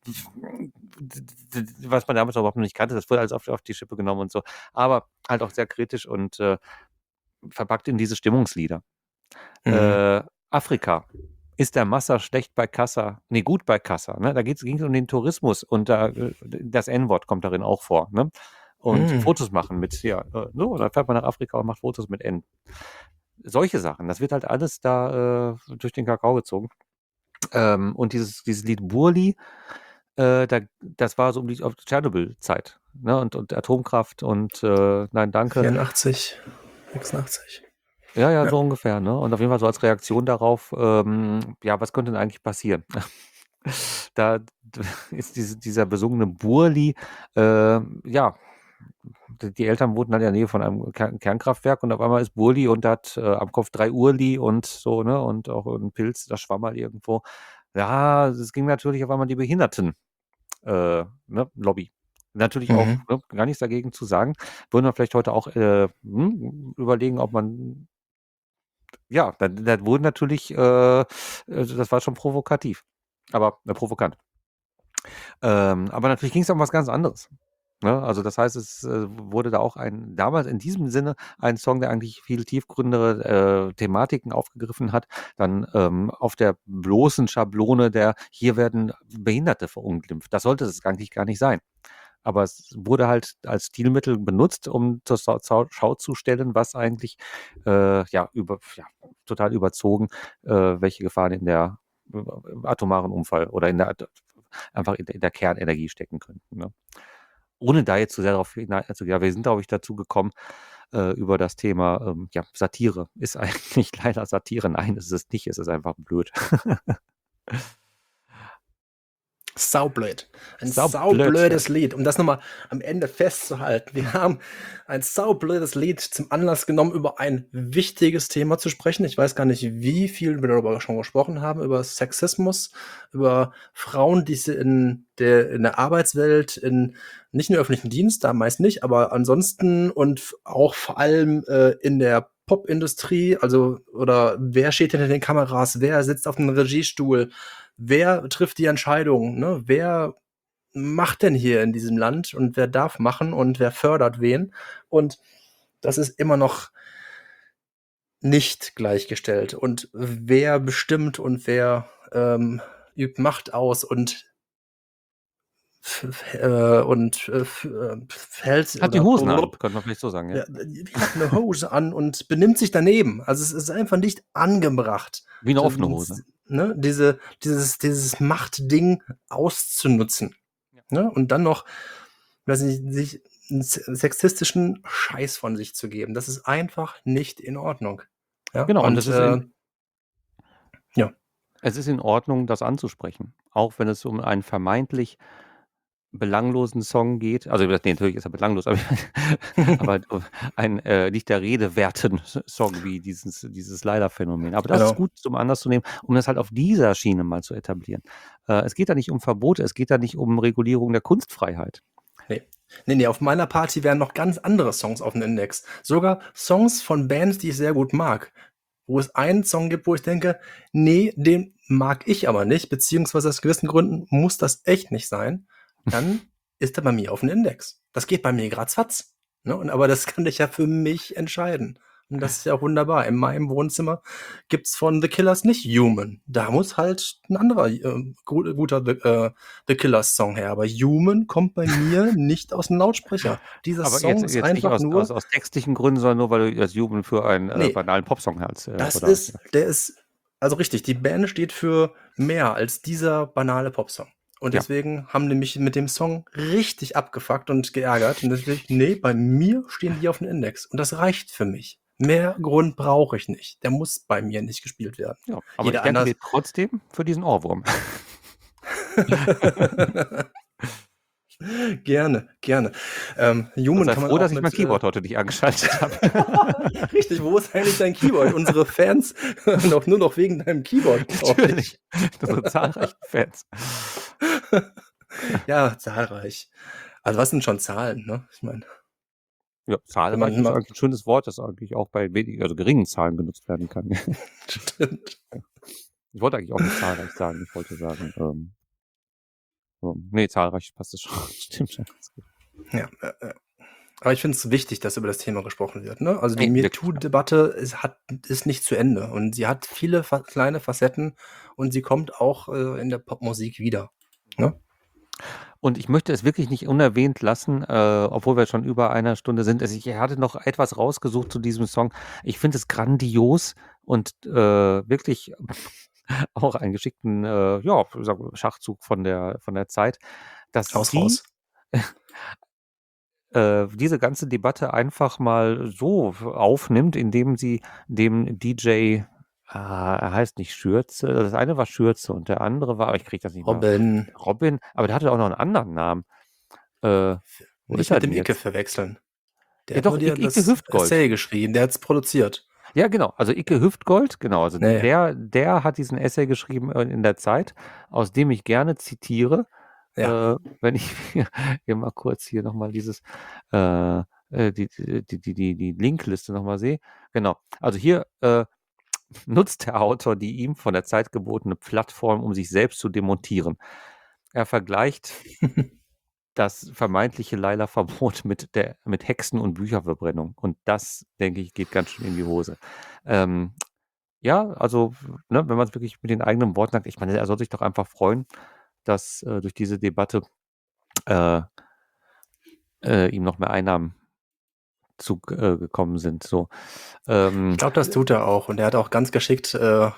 was man damals überhaupt noch nicht kannte, das wurde alles auf die Schippe genommen und so. Aber halt auch sehr kritisch und verpackt in diese Stimmungslieder. Mhm. Afrika. Ist der Massa schlecht bei Kassa? Ne, gut bei Kassa, ne? Da ging's um den Tourismus und das N-Wort kommt darin auch vor, ne? Und Mhm. Fotos machen mit, ja, so, dann fährt man nach Afrika und macht Fotos mit N. Solche Sachen, das wird halt alles da durch den Kakao gezogen. Und dieses Lied Burli, das war so um die auf Tschernobyl-Zeit, ne? Und Atomkraft und Nein, danke. 84, 86. Ja, ja, Ja. so ungefähr, ne? Und auf jeden Fall so als Reaktion darauf, ja, was könnte denn eigentlich passieren? Da ist dieser besungene Burli, ja, die Eltern wohnten dann in der Nähe von einem Kernkraftwerk und auf einmal ist Burli und hat am Kopf 3 Urli und so, ne? Und auch ein Pilz, das schwamm mal irgendwo. Ja, es ging natürlich auf einmal die Behinderten, ne, Lobby. Natürlich auch, Mhm. ne, gar nichts dagegen zu sagen. Würden wir vielleicht heute auch überlegen, ob man, ja, da wurden natürlich, das war schon provokativ, aber provokant. Aber natürlich ging es um was ganz anderes. Ne? Also das heißt, es wurde da auch damals in diesem Sinne ein Song, der eigentlich viel tiefgründigere Thematiken aufgegriffen hat, dann auf der bloßen Schablone der, hier werden Behinderte verunglimpft. Das sollte es eigentlich gar nicht sein. Aber es wurde halt als Stilmittel benutzt, um zur Schau zu stellen, was eigentlich total überzogen, welche Gefahren in der atomaren Unfall oder einfach in der Kernenergie stecken könnten. Ne? Ohne da jetzt zu sehr darauf hineinzugehen, ja, wir sind, glaube ich, dazu gekommen, über das Thema Satire. Ist eigentlich leider Satire? Nein, es ist nicht, es ist einfach blöd. Saublöd. Ein Saublöd, ja. saublödes Lied, um das nochmal am Ende festzuhalten. Wir haben ein saublödes Lied zum Anlass genommen, über ein wichtiges Thema zu sprechen. Ich weiß gar nicht, wie viel wir darüber schon gesprochen haben, über Sexismus, über Frauen, die in der Arbeitswelt, nicht in der öffentlichen Dienst, da meist nicht, aber ansonsten und auch vor allem in der Popindustrie, oder wer steht hinter den Kameras, wer sitzt auf dem Regiestuhl, wer trifft die Entscheidung, ne? Wer macht denn hier in diesem Land und wer darf machen und wer fördert wen? Und das ist immer noch nicht gleichgestellt. Und wer bestimmt und wer übt Macht aus und fällt Hat die oder Hosen an, könnte man vielleicht so sagen, ja. ja, die hat eine Hose an und benimmt sich daneben. Also es ist einfach nicht angebracht, Wie eine offene Hose. ne, dieses Machtding auszunutzen. Ja. Ne? Und dann noch, weiß nicht, sich einen sexistischen Scheiß von sich zu geben. Das ist einfach nicht in Ordnung. Ja, Genau, und und ja. es ist in Ordnung, das anzusprechen. Auch wenn es um einen vermeintlich belanglosen Song geht. Also natürlich ist er belanglos, aber ein nicht der Rede werten Song wie dieses Leider-Phänomen. Aber das ist Genau. gut zum Anlass zu nehmen, um das halt auf dieser Schiene mal zu etablieren. Es geht da nicht um Verbote, es geht da nicht um Regulierung der Kunstfreiheit. Nee, auf meiner Party wären noch ganz andere Songs auf dem Index. Sogar Songs von Bands, die ich sehr gut mag. Wo es einen Song gibt, wo ich denke, nee, den mag ich aber nicht, beziehungsweise aus gewissen Gründen muss das echt nicht sein. Dann ist er bei mir auf dem Index. Das geht bei mir ratzfatz. Ne? Aber das kann ich ja für mich entscheiden. Und das ist ja wunderbar. In meinem Wohnzimmer gibt's von The Killers nicht Human. Da muss halt ein anderer guter The Killers Song her. Aber Human kommt bei mir nicht aus dem Lautsprecher. Dieser Aber Song ist jetzt nicht einfach nur. aus textlichen Gründen, sondern nur, weil du das Jubeln für einen Nee, banalen Popsong hältst. der ist, also richtig, die Band steht für mehr als dieser banale Popsong. Und Ja. deswegen haben die mich mit dem Song richtig abgefuckt und geärgert. Und deswegen, nee, bei mir stehen die auf dem Index. Und das reicht für mich. Mehr Grund brauche ich nicht. Der muss bei mir nicht gespielt werden. Ja, aber Jeder ich danke anders. dir trotzdem für diesen Ohrwurm. Gerne, gerne. Human Sei kann man froh, auch dass ich mein mit. Keyboard heute nicht angeschaltet habe. Richtig, wo ist eigentlich dein Keyboard? Unsere Fans nur noch wegen deinem Keyboard, glaube ich. Natürlich. Unsere zahlreichen Fans. Ja, zahlreich. Also was sind schon Zahlen, ne? Ich meine, Ja, zahlreich ist eigentlich ein schönes Wort, das eigentlich auch bei geringen Zahlen genutzt werden kann. stimmt. Ich wollte eigentlich auch nicht zahlreich sagen. Ich wollte sagen, nee, zahlreich passt es schon. Stimmt schon ganz gut. Ja. Aber ich finde es wichtig, dass über das Thema gesprochen wird. Ne? Also die Nee, MeToo-Debatte ist nicht zu Ende. Und sie hat viele kleine Facetten und sie kommt auch in der Popmusik wieder. Ne? Und ich möchte es wirklich nicht unerwähnt lassen, obwohl wir schon über einer Stunde sind. Also ich hatte noch etwas rausgesucht zu diesem Song. Ich finde es grandios und wirklich auch einen geschickten Schachzug von der Zeit, dass Raus. diese ganze Debatte einfach mal so aufnimmt, indem sie dem DJ, er heißt nicht Schürze, das eine war Schürze und der andere war, ich kriege das nicht mehr. Robin, Robin, aber der hatte auch noch einen anderen Namen. Wo ist Nicht er mit dem denn Icke jetzt? verwechseln. Der Ja hat nur doch, dir Icke das Hüftgold. Essay geschrieben, der hat's produziert. Ja, genau. Also Icke Hüftgold, genau. Also Ja, ja. der hat diesen Essay geschrieben in der Zeit, aus dem ich gerne zitiere. Ja. Wenn ich hier mal kurz hier nochmal dieses die Linkliste nochmal sehe. Genau. Also hier nutzt der Autor die ihm von der Zeit gebotene Plattform, um sich selbst zu demontieren. Er vergleicht das vermeintliche Leila-Verbot mit Hexen- und Bücherverbrennung. Und das, denke ich, geht ganz schön in die Hose. Ja, also, ne, wenn man es wirklich mit den eigenen Worten sagt, ich meine, er soll sich doch einfach freuen, dass durch diese Debatte äh, ihm noch mehr Einnahmen gekommen sind. So. Ich glaube, das tut er auch. Und er hat auch ganz geschickt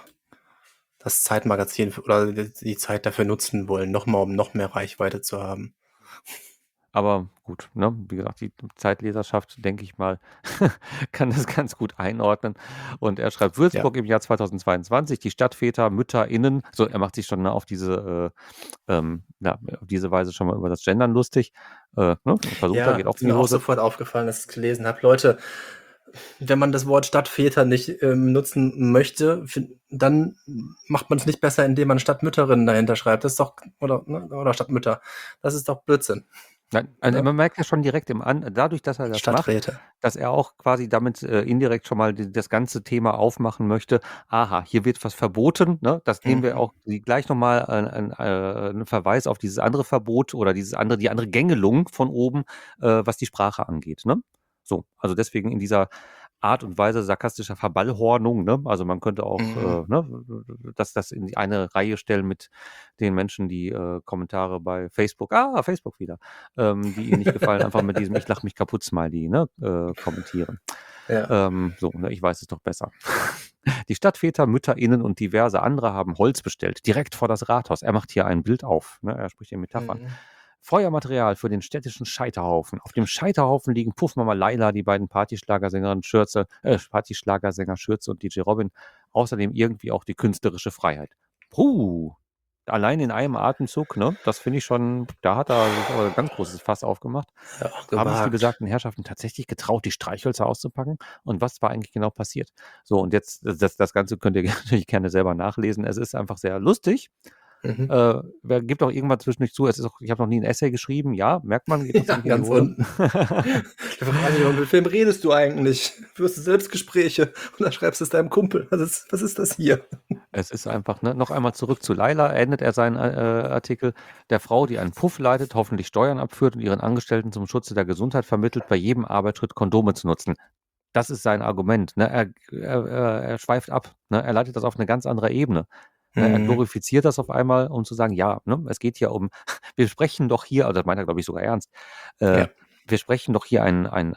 das Zeitmagazin oder die Zeit dafür nutzen wollen, nochmal, um noch mehr Reichweite zu haben. Aber gut, ne? Wie gesagt, die Zeitleserschaft, denke ich mal, kann das ganz gut einordnen. Und er schreibt Ja. Würzburg im Jahr 2022, die Stadtväter, MütterInnen, so er macht sich schon auf diese auf diese Weise schon mal über das Gendern lustig. Ne? Versucht er, geht auch ist in die mir auch Hose. sofort aufgefallen, dass ich es gelesen habe. Leute, wenn man das Wort Stadtväter nicht nutzen möchte, dann macht man es nicht besser, indem man Stadtmütterinnen dahinter schreibt. Das ist doch, oder Stadtmütter. Das ist doch Blödsinn. Nein, also Ne? man merkt ja schon direkt dadurch, dass er das macht, Stadträte. dass er auch quasi damit indirekt schon mal das ganze Thema aufmachen möchte. Aha, hier wird was verboten. Ne? Das nehmen wir auch gleich nochmal einen Verweis auf dieses andere Verbot oder die andere Gängelung von oben, was die Sprache angeht. Ne? So, also deswegen in dieser Art und Weise sarkastischer Verballhornung. Ne? Also man könnte auch das in eine Reihe stellen mit den Menschen, die Kommentare bei Facebook, Facebook wieder, die ihnen nicht gefallen, einfach mit diesem Ich lach mich kaputt Smiley kommentieren. Ja. So, ne, ich weiß es doch besser. Die Stadtväter, MütterInnen und diverse andere haben Holz bestellt, direkt vor das Rathaus. Er macht hier ein Bild auf, ne? Er spricht in Metaphern. Feuermaterial für den städtischen Scheiterhaufen. Auf dem Scheiterhaufen liegen Puffmama Laila, die beiden Partyschlagersänger Schürze und DJ Robin. Außerdem irgendwie auch die künstlerische Freiheit. Allein in einem Atemzug, ne? Das finde ich schon, da hat er sich aber ein ganz großes Fass aufgemacht. Ja, Haben sich die gewagt. besagten Herrschaften tatsächlich getraut, die Streichhölzer auszupacken? Und was war eigentlich genau passiert? So, und jetzt, das Ganze könnt ihr natürlich gerne selber nachlesen. Es ist einfach sehr lustig. Wer gibt auch irgendwann zwischendurch zu, ich habe noch nie ein Essay geschrieben. Ja, merkt man, geht auch Ja, ziemlich in die ganz Hose. unten. Da frage ich mich, mit wem redest du eigentlich? Führst du Selbstgespräche und dann schreibst du es deinem Kumpel. Was ist das hier? Es ist einfach, ne, noch einmal zurück zu Laila, endet er seinen Artikel. Der Frau, die einen Puff leitet, hoffentlich Steuern abführt und ihren Angestellten zum Schutze der Gesundheit vermittelt, bei jedem Arbeitsschritt Kondome zu nutzen. Das ist sein Argument. Ne? Er schweift ab. Ne? Er leitet das auf eine ganz andere Ebene. Ne? Er glorifiziert das auf einmal, um zu sagen, ja, ne? Es geht hier wir sprechen doch hier, also das meint er, glaube ich, sogar ernst, Ja. wir sprechen doch hier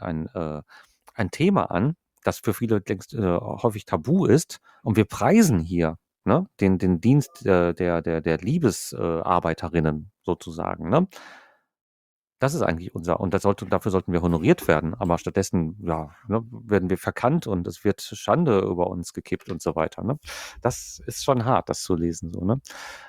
ein Thema an, das für viele längst häufig tabu ist, und wir preisen hier, ne, den Dienst der Liebesarbeiterinnen sozusagen. Ne? Das ist eigentlich und dafür sollten wir honoriert werden. Aber stattdessen, ja, ne, werden wir verkannt und es wird Schande über uns gekippt und so weiter. Ne? Das ist schon hart, das zu lesen. So, ne?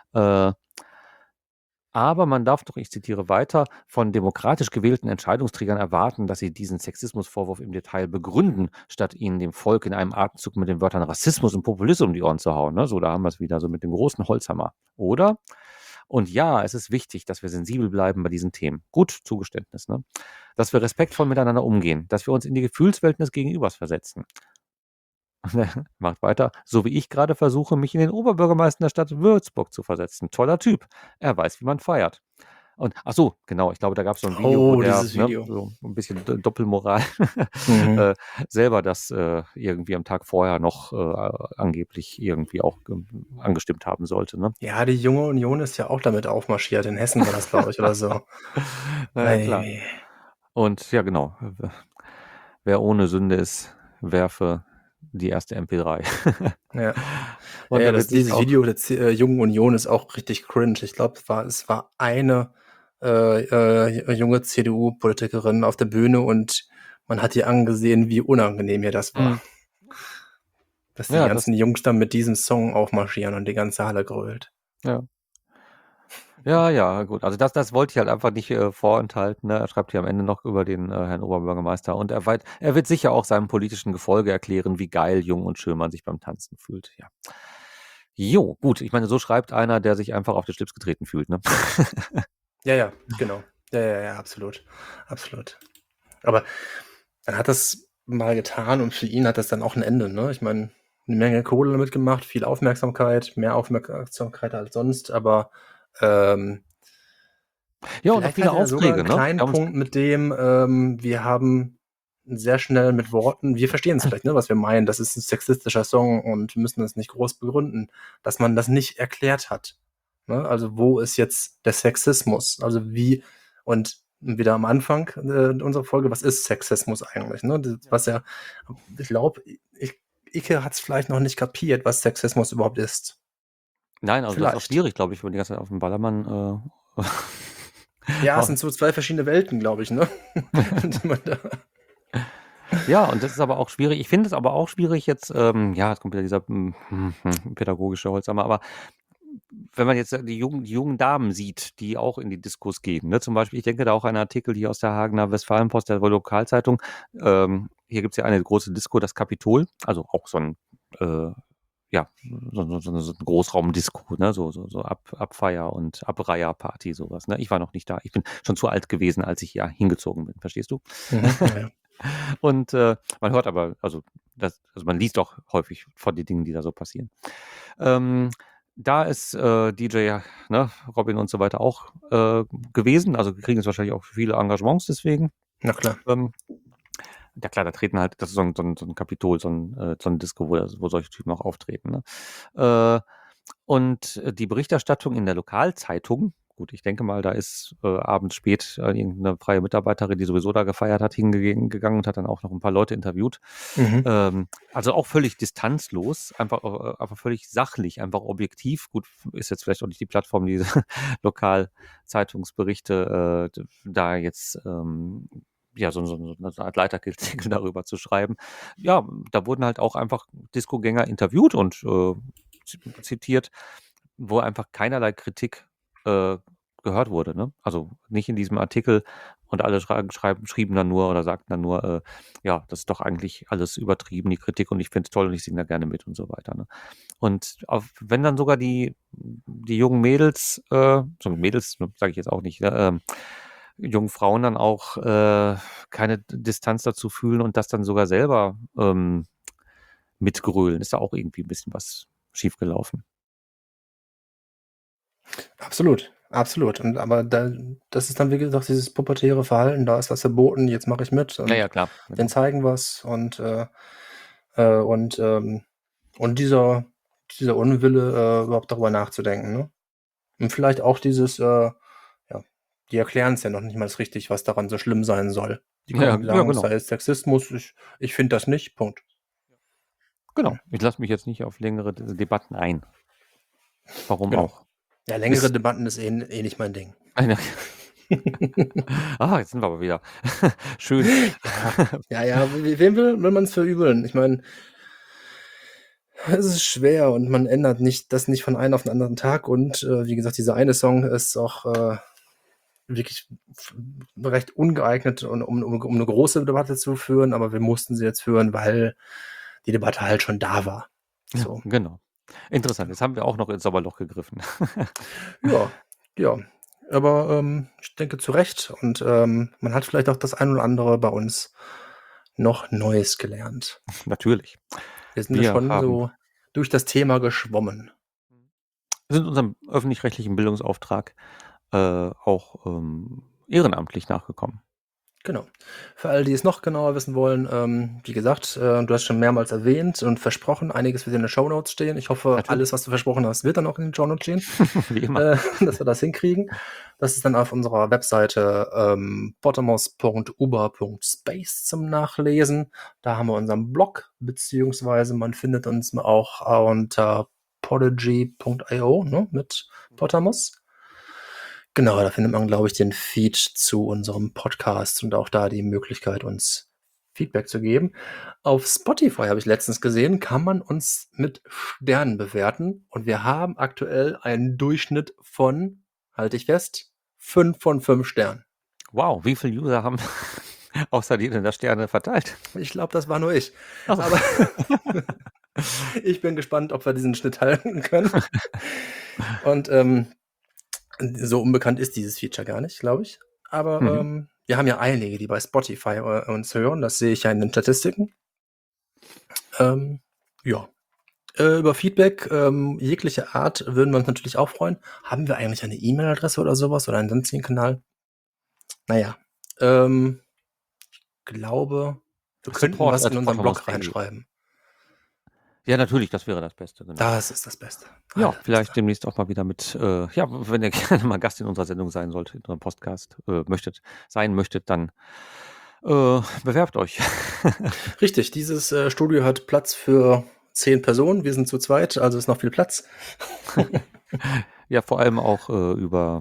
Aber man darf doch, ich zitiere weiter, von demokratisch gewählten Entscheidungsträgern erwarten, dass sie diesen Sexismusvorwurf im Detail begründen, statt ihnen dem Volk in einem Atemzug mit den Wörtern Rassismus und Populismus um die Ohren zu hauen. Ne? So, da haben wir es wieder so mit dem großen Holzhammer. Oder? Und ja, es ist wichtig, dass wir sensibel bleiben bei diesen Themen. Gut, Zugeständnis, ne? Dass wir respektvoll miteinander umgehen, dass wir uns in die Gefühlswelten des Gegenübers versetzen. Macht weiter. So wie ich gerade versuche, mich in den Oberbürgermeister der Stadt Würzburg zu versetzen. Toller Typ. Er weiß, wie man feiert. Und ach so, genau, ich glaube, da gab es so ein Video, wo der, Dieses ne, Video. so ein bisschen Doppelmoral selber das irgendwie am Tag vorher noch angeblich irgendwie auch angestimmt haben sollte. Ne? Ja, die Junge Union ist ja auch damit aufmarschiert. In Hessen war das, glaube ich, oder so. Naja, klar. Und ja, genau. Wer ohne Sünde ist, werfe die erste MP3. Ja. Und Ja, er wird sich dieses auch. Video der Jungen Union ist auch richtig cringe. Ich glaube, es war eine junge CDU-Politikerin auf der Bühne und man hat ihr angesehen, wie unangenehm ihr das war. Dass die Ja, ganzen Jungs dann mit diesem Song aufmarschieren und die ganze Halle grölt. Ja. Ja, ja, gut. Also das wollte ich halt einfach nicht vorenthalten. Ne? Er schreibt hier am Ende noch über den Herrn Oberbürgermeister und er wird sicher auch seinem politischen Gefolge erklären, wie geil, jung und schön man sich beim Tanzen fühlt. Ja. Jo, gut. Ich meine, so schreibt einer, der sich einfach auf den Schlips getreten fühlt. Ne? Ja, genau. Ja, absolut. Absolut. Aber er hat das mal getan und für ihn hat das dann auch ein Ende. Ne? Ich meine, eine Menge Kohle damit gemacht, viel Aufmerksamkeit, mehr Aufmerksamkeit als sonst, aber Ja, und auch vielleicht viele hatte er sogar Aufträge. einen Ne? kleinen Punkt mit dem, wir haben sehr schnell mit Worten, wir verstehen es vielleicht, ne, was wir meinen, das ist ein sexistischer Song und müssen das nicht groß begründen, dass man das nicht erklärt hat. Ne? Also wo ist jetzt der Sexismus? Also wie, und wieder am Anfang unserer Folge, was ist Sexismus eigentlich? Ne? Was ja, ich glaube, Icke hat es vielleicht noch nicht kapiert, was Sexismus überhaupt ist. Nein, also das ist auch Vielleicht. schwierig, glaube ich, wenn man die ganze Zeit auf dem Ballermann Ja, es sind so zwei verschiedene Welten, glaube ich, ne? Ja, und das ist aber auch schwierig. Ich finde es aber auch schwierig jetzt, ja, jetzt kommt wieder dieser pädagogische Holzhammer, aber wenn man jetzt die jungen Damen sieht, die auch in die Diskos gehen, ne? Zum Beispiel, ich denke da auch an einen Artikel hier aus der Hagener Westfalenpost, der Lokalzeitung. Hier gibt's ja eine große Disco, das Kapitol, also auch so ein, ja, so ein Großraumdisco, ne? So Abfeier- und Abreiherparty, sowas. Ne? Ich war noch nicht da. Ich bin schon zu alt gewesen, als ich ja hingezogen bin, verstehst du? Ja. Und man hört aber, also man liest auch häufig von den Dingen, die da so passieren. Da ist DJ, ne, Robin und so weiter auch gewesen. Also wir kriegen jetzt wahrscheinlich auch viele Engagements deswegen. Na klar. Ja klar, da treten halt, das ist so ein Kapitol, so ein Disco, wo solche Typen auch auftreten. Ne? Und die Berichterstattung in der Lokalzeitung, gut, ich denke mal, da ist abends spät irgendeine freie Mitarbeiterin, die sowieso da gefeiert hat, hingegangen und hat dann auch noch ein paar Leute interviewt. Also auch völlig distanzlos, einfach völlig sachlich, einfach objektiv. Gut, ist jetzt vielleicht auch nicht die Plattform, diese Lokalzeitungsberichte da jetzt ja, so eine Art Leiterartikel darüber zu schreiben. Ja, da wurden halt auch einfach Discogänger interviewt und zitiert, wo einfach keinerlei Kritik gehört wurde. Ne? Also nicht in diesem Artikel und alle schrieben dann nur oder sagten dann nur, ja, das ist doch eigentlich alles übertrieben, die Kritik und ich finde es toll und ich singe da gerne mit und so weiter. Ne? Und wenn dann sogar die jungen Mädels, so Mädels, sage ich jetzt auch nicht, ne, jungen Frauen dann auch keine Distanz dazu fühlen und das dann sogar selber mitgrölen, ist da auch irgendwie ein bisschen was schiefgelaufen. Absolut, absolut. Und aber das ist dann, wie gesagt, dieses pubertäre Verhalten, da ist was verboten, jetzt mache ich mit Naja, und klar. den Genau. zeigen was und dieser Unwille, überhaupt darüber nachzudenken, ne? Und vielleicht auch dieses, ja, die erklären es ja noch nicht mal richtig, was daran so schlimm sein soll. Die Ja, kommen, die ja, sagen, es genau. sei Sexismus, ich finde das nicht, Punkt. Genau. Ja, Ich lasse mich jetzt nicht auf längere Debatten ein. Warum genau. auch? Ja, längere Debatten ist eh nicht mein Ding. Eine, jetzt sind wir aber wieder. Schön. Ja, wem will man es verübeln? Ich meine, es ist schwer und man ändert das nicht von einem auf den anderen Tag und wie gesagt, dieser eine Song ist auch wirklich recht ungeeignet, um eine große Debatte zu führen, aber wir mussten sie jetzt führen, weil die Debatte halt schon da war. Ja, So, genau. Interessant. genau. Jetzt haben wir auch noch ins Sommerloch gegriffen. Ja, ja. Aber ich denke zu Recht und man hat vielleicht auch das ein oder andere bei uns noch Neues gelernt. Natürlich. Wir sind ja Wir schon so durch das Thema geschwommen. sind unserem öffentlich-rechtlichen Bildungsauftrag auch ehrenamtlich nachgekommen. Genau. Für alle, die es noch genauer wissen wollen, wie gesagt, du hast schon mehrmals erwähnt und versprochen, einiges wird in den Shownotes stehen. Ich hoffe, Natürlich. alles, was du versprochen hast, wird dann auch in den Shownotes stehen, Wie immer. dass wir das hinkriegen. Das ist dann auf unserer Webseite bottomos.uber.space zum Nachlesen. Da haben wir unseren Blog, beziehungsweise man findet uns auch unter podigy.io, ne, mit Bottomos. Genau, da findet man, glaube ich, den Feed zu unserem Podcast und auch da die Möglichkeit, uns Feedback zu geben. Auf Spotify habe ich letztens gesehen, kann man uns mit Sternen bewerten und wir haben aktuell einen Durchschnitt von halte ich fest, 5 von 5 Sternen. Wow, wie viele User haben außer dir denn da Sterne verteilt? Ich glaube, das war nur ich. Ach so. Aber ich bin gespannt, ob wir diesen Schnitt halten können. Und so unbekannt ist dieses Feature gar nicht, glaube ich. Aber wir haben ja einige, die bei Spotify uns hören. Das sehe ich ja in den Statistiken. Ja. Über Feedback jeglicher Art würden wir uns natürlich auch freuen. Haben wir eigentlich eine E-Mail-Adresse oder sowas oder einen sonstigen Kanal? Naja, glaube, wir könnten was in unseren Blog reinschreiben. Ja, natürlich, das wäre das Beste. Genau. Das ist das Beste. Ja, vielleicht demnächst auch mal wieder mit, ja, wenn ihr gerne mal Gast in unserer Sendung sein sollt, in unserem Podcast sein möchtet, dann bewerbt euch. Richtig, dieses Studio hat Platz für 10 Personen. Wir sind zu zweit, also ist noch viel Platz. Ja, vor allem auch über,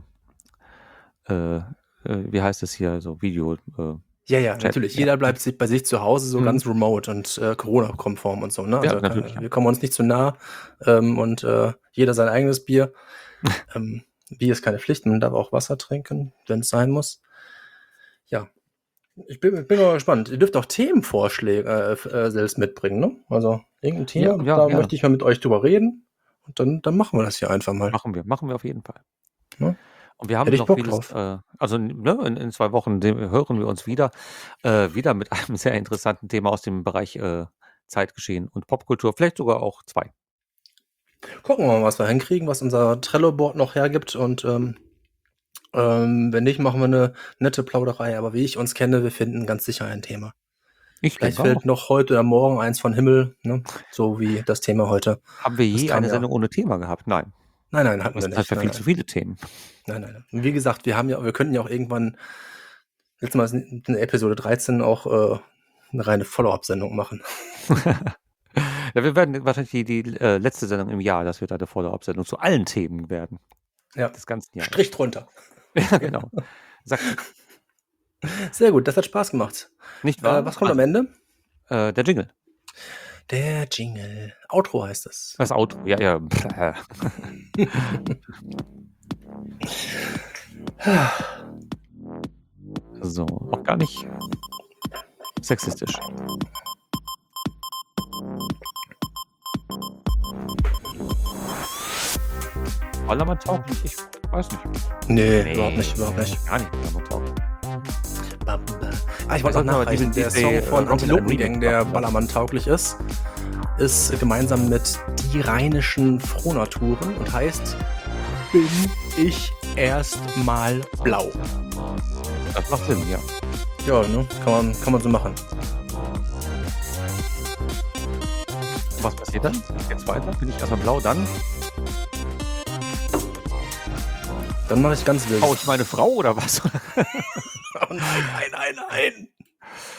wie heißt es hier, so Video. Ja, Chat, natürlich. Ja. Jeder bleibt bei sich zu Hause, so ganz remote und Corona-konform und so. Ne? Also, ja, natürlich. Wir kommen uns nicht zu nah und jeder sein eigenes Bier. Bier ist keine Pflicht, man darf auch Wasser trinken, wenn es sein muss. Ja, ich bin mal gespannt. Ihr dürft auch Themenvorschläge selbst mitbringen, ne? Also irgendein Thema, da möchte ich mal mit euch drüber reden und dann machen wir das hier einfach mal. Machen wir auf jeden Fall. Ja? Und wir haben noch vieles, also ne, in 2 Wochen hören wir uns wieder mit einem sehr interessanten Thema aus dem Bereich Zeitgeschehen und Popkultur, vielleicht sogar auch 2. Gucken wir mal, was wir hinkriegen, was unser Trello-Board noch hergibt und wenn nicht, machen wir eine nette Plauderei, aber wie ich uns kenne, wir finden ganz sicher ein Thema. Vielleicht fällt noch heute oder morgen eins von Himmel, ne? So wie das Thema heute. Haben wir je eine Sendung ohne Thema gehabt? Nein. Nein, hatten wir nicht. Das sind viel zu viele Themen. Nein. Und wie gesagt, wir könnten ja auch irgendwann, letztes Mal in Episode 13 auch eine reine Follow-up-Sendung machen. Ja, wir werden wahrscheinlich die letzte Sendung im Jahr, das wird eine Follow-up-Sendung zu allen Themen werden. Ja, des ganzen Jahres. Strich drunter. Ja, genau. Sehr gut, das hat Spaß gemacht. Nicht wahr? Was kommt am Ende? Der Jingle. Der Jingle. Outro heißt es. Das Outro, ja. So, auch gar nicht sexistisch. Ballermann tauglich? Ich weiß nicht. Nee, überhaupt nicht. Gar nicht Ballermann tauglich. Ich wollte noch nachreichen, der Song von Antilopengang, der Ballermann tauglich ist gemeinsam mit Die Rheinischen Frohnaturen und heißt Bin ich erst mal blau. Das macht Sinn, ja. Ja, ne? Kann man so machen. Was passiert dann? Jetzt weiter? Bin ich erstmal blau, dann? Dann mache ich ganz wild. Hau ich meine Frau oder was? Oh nein.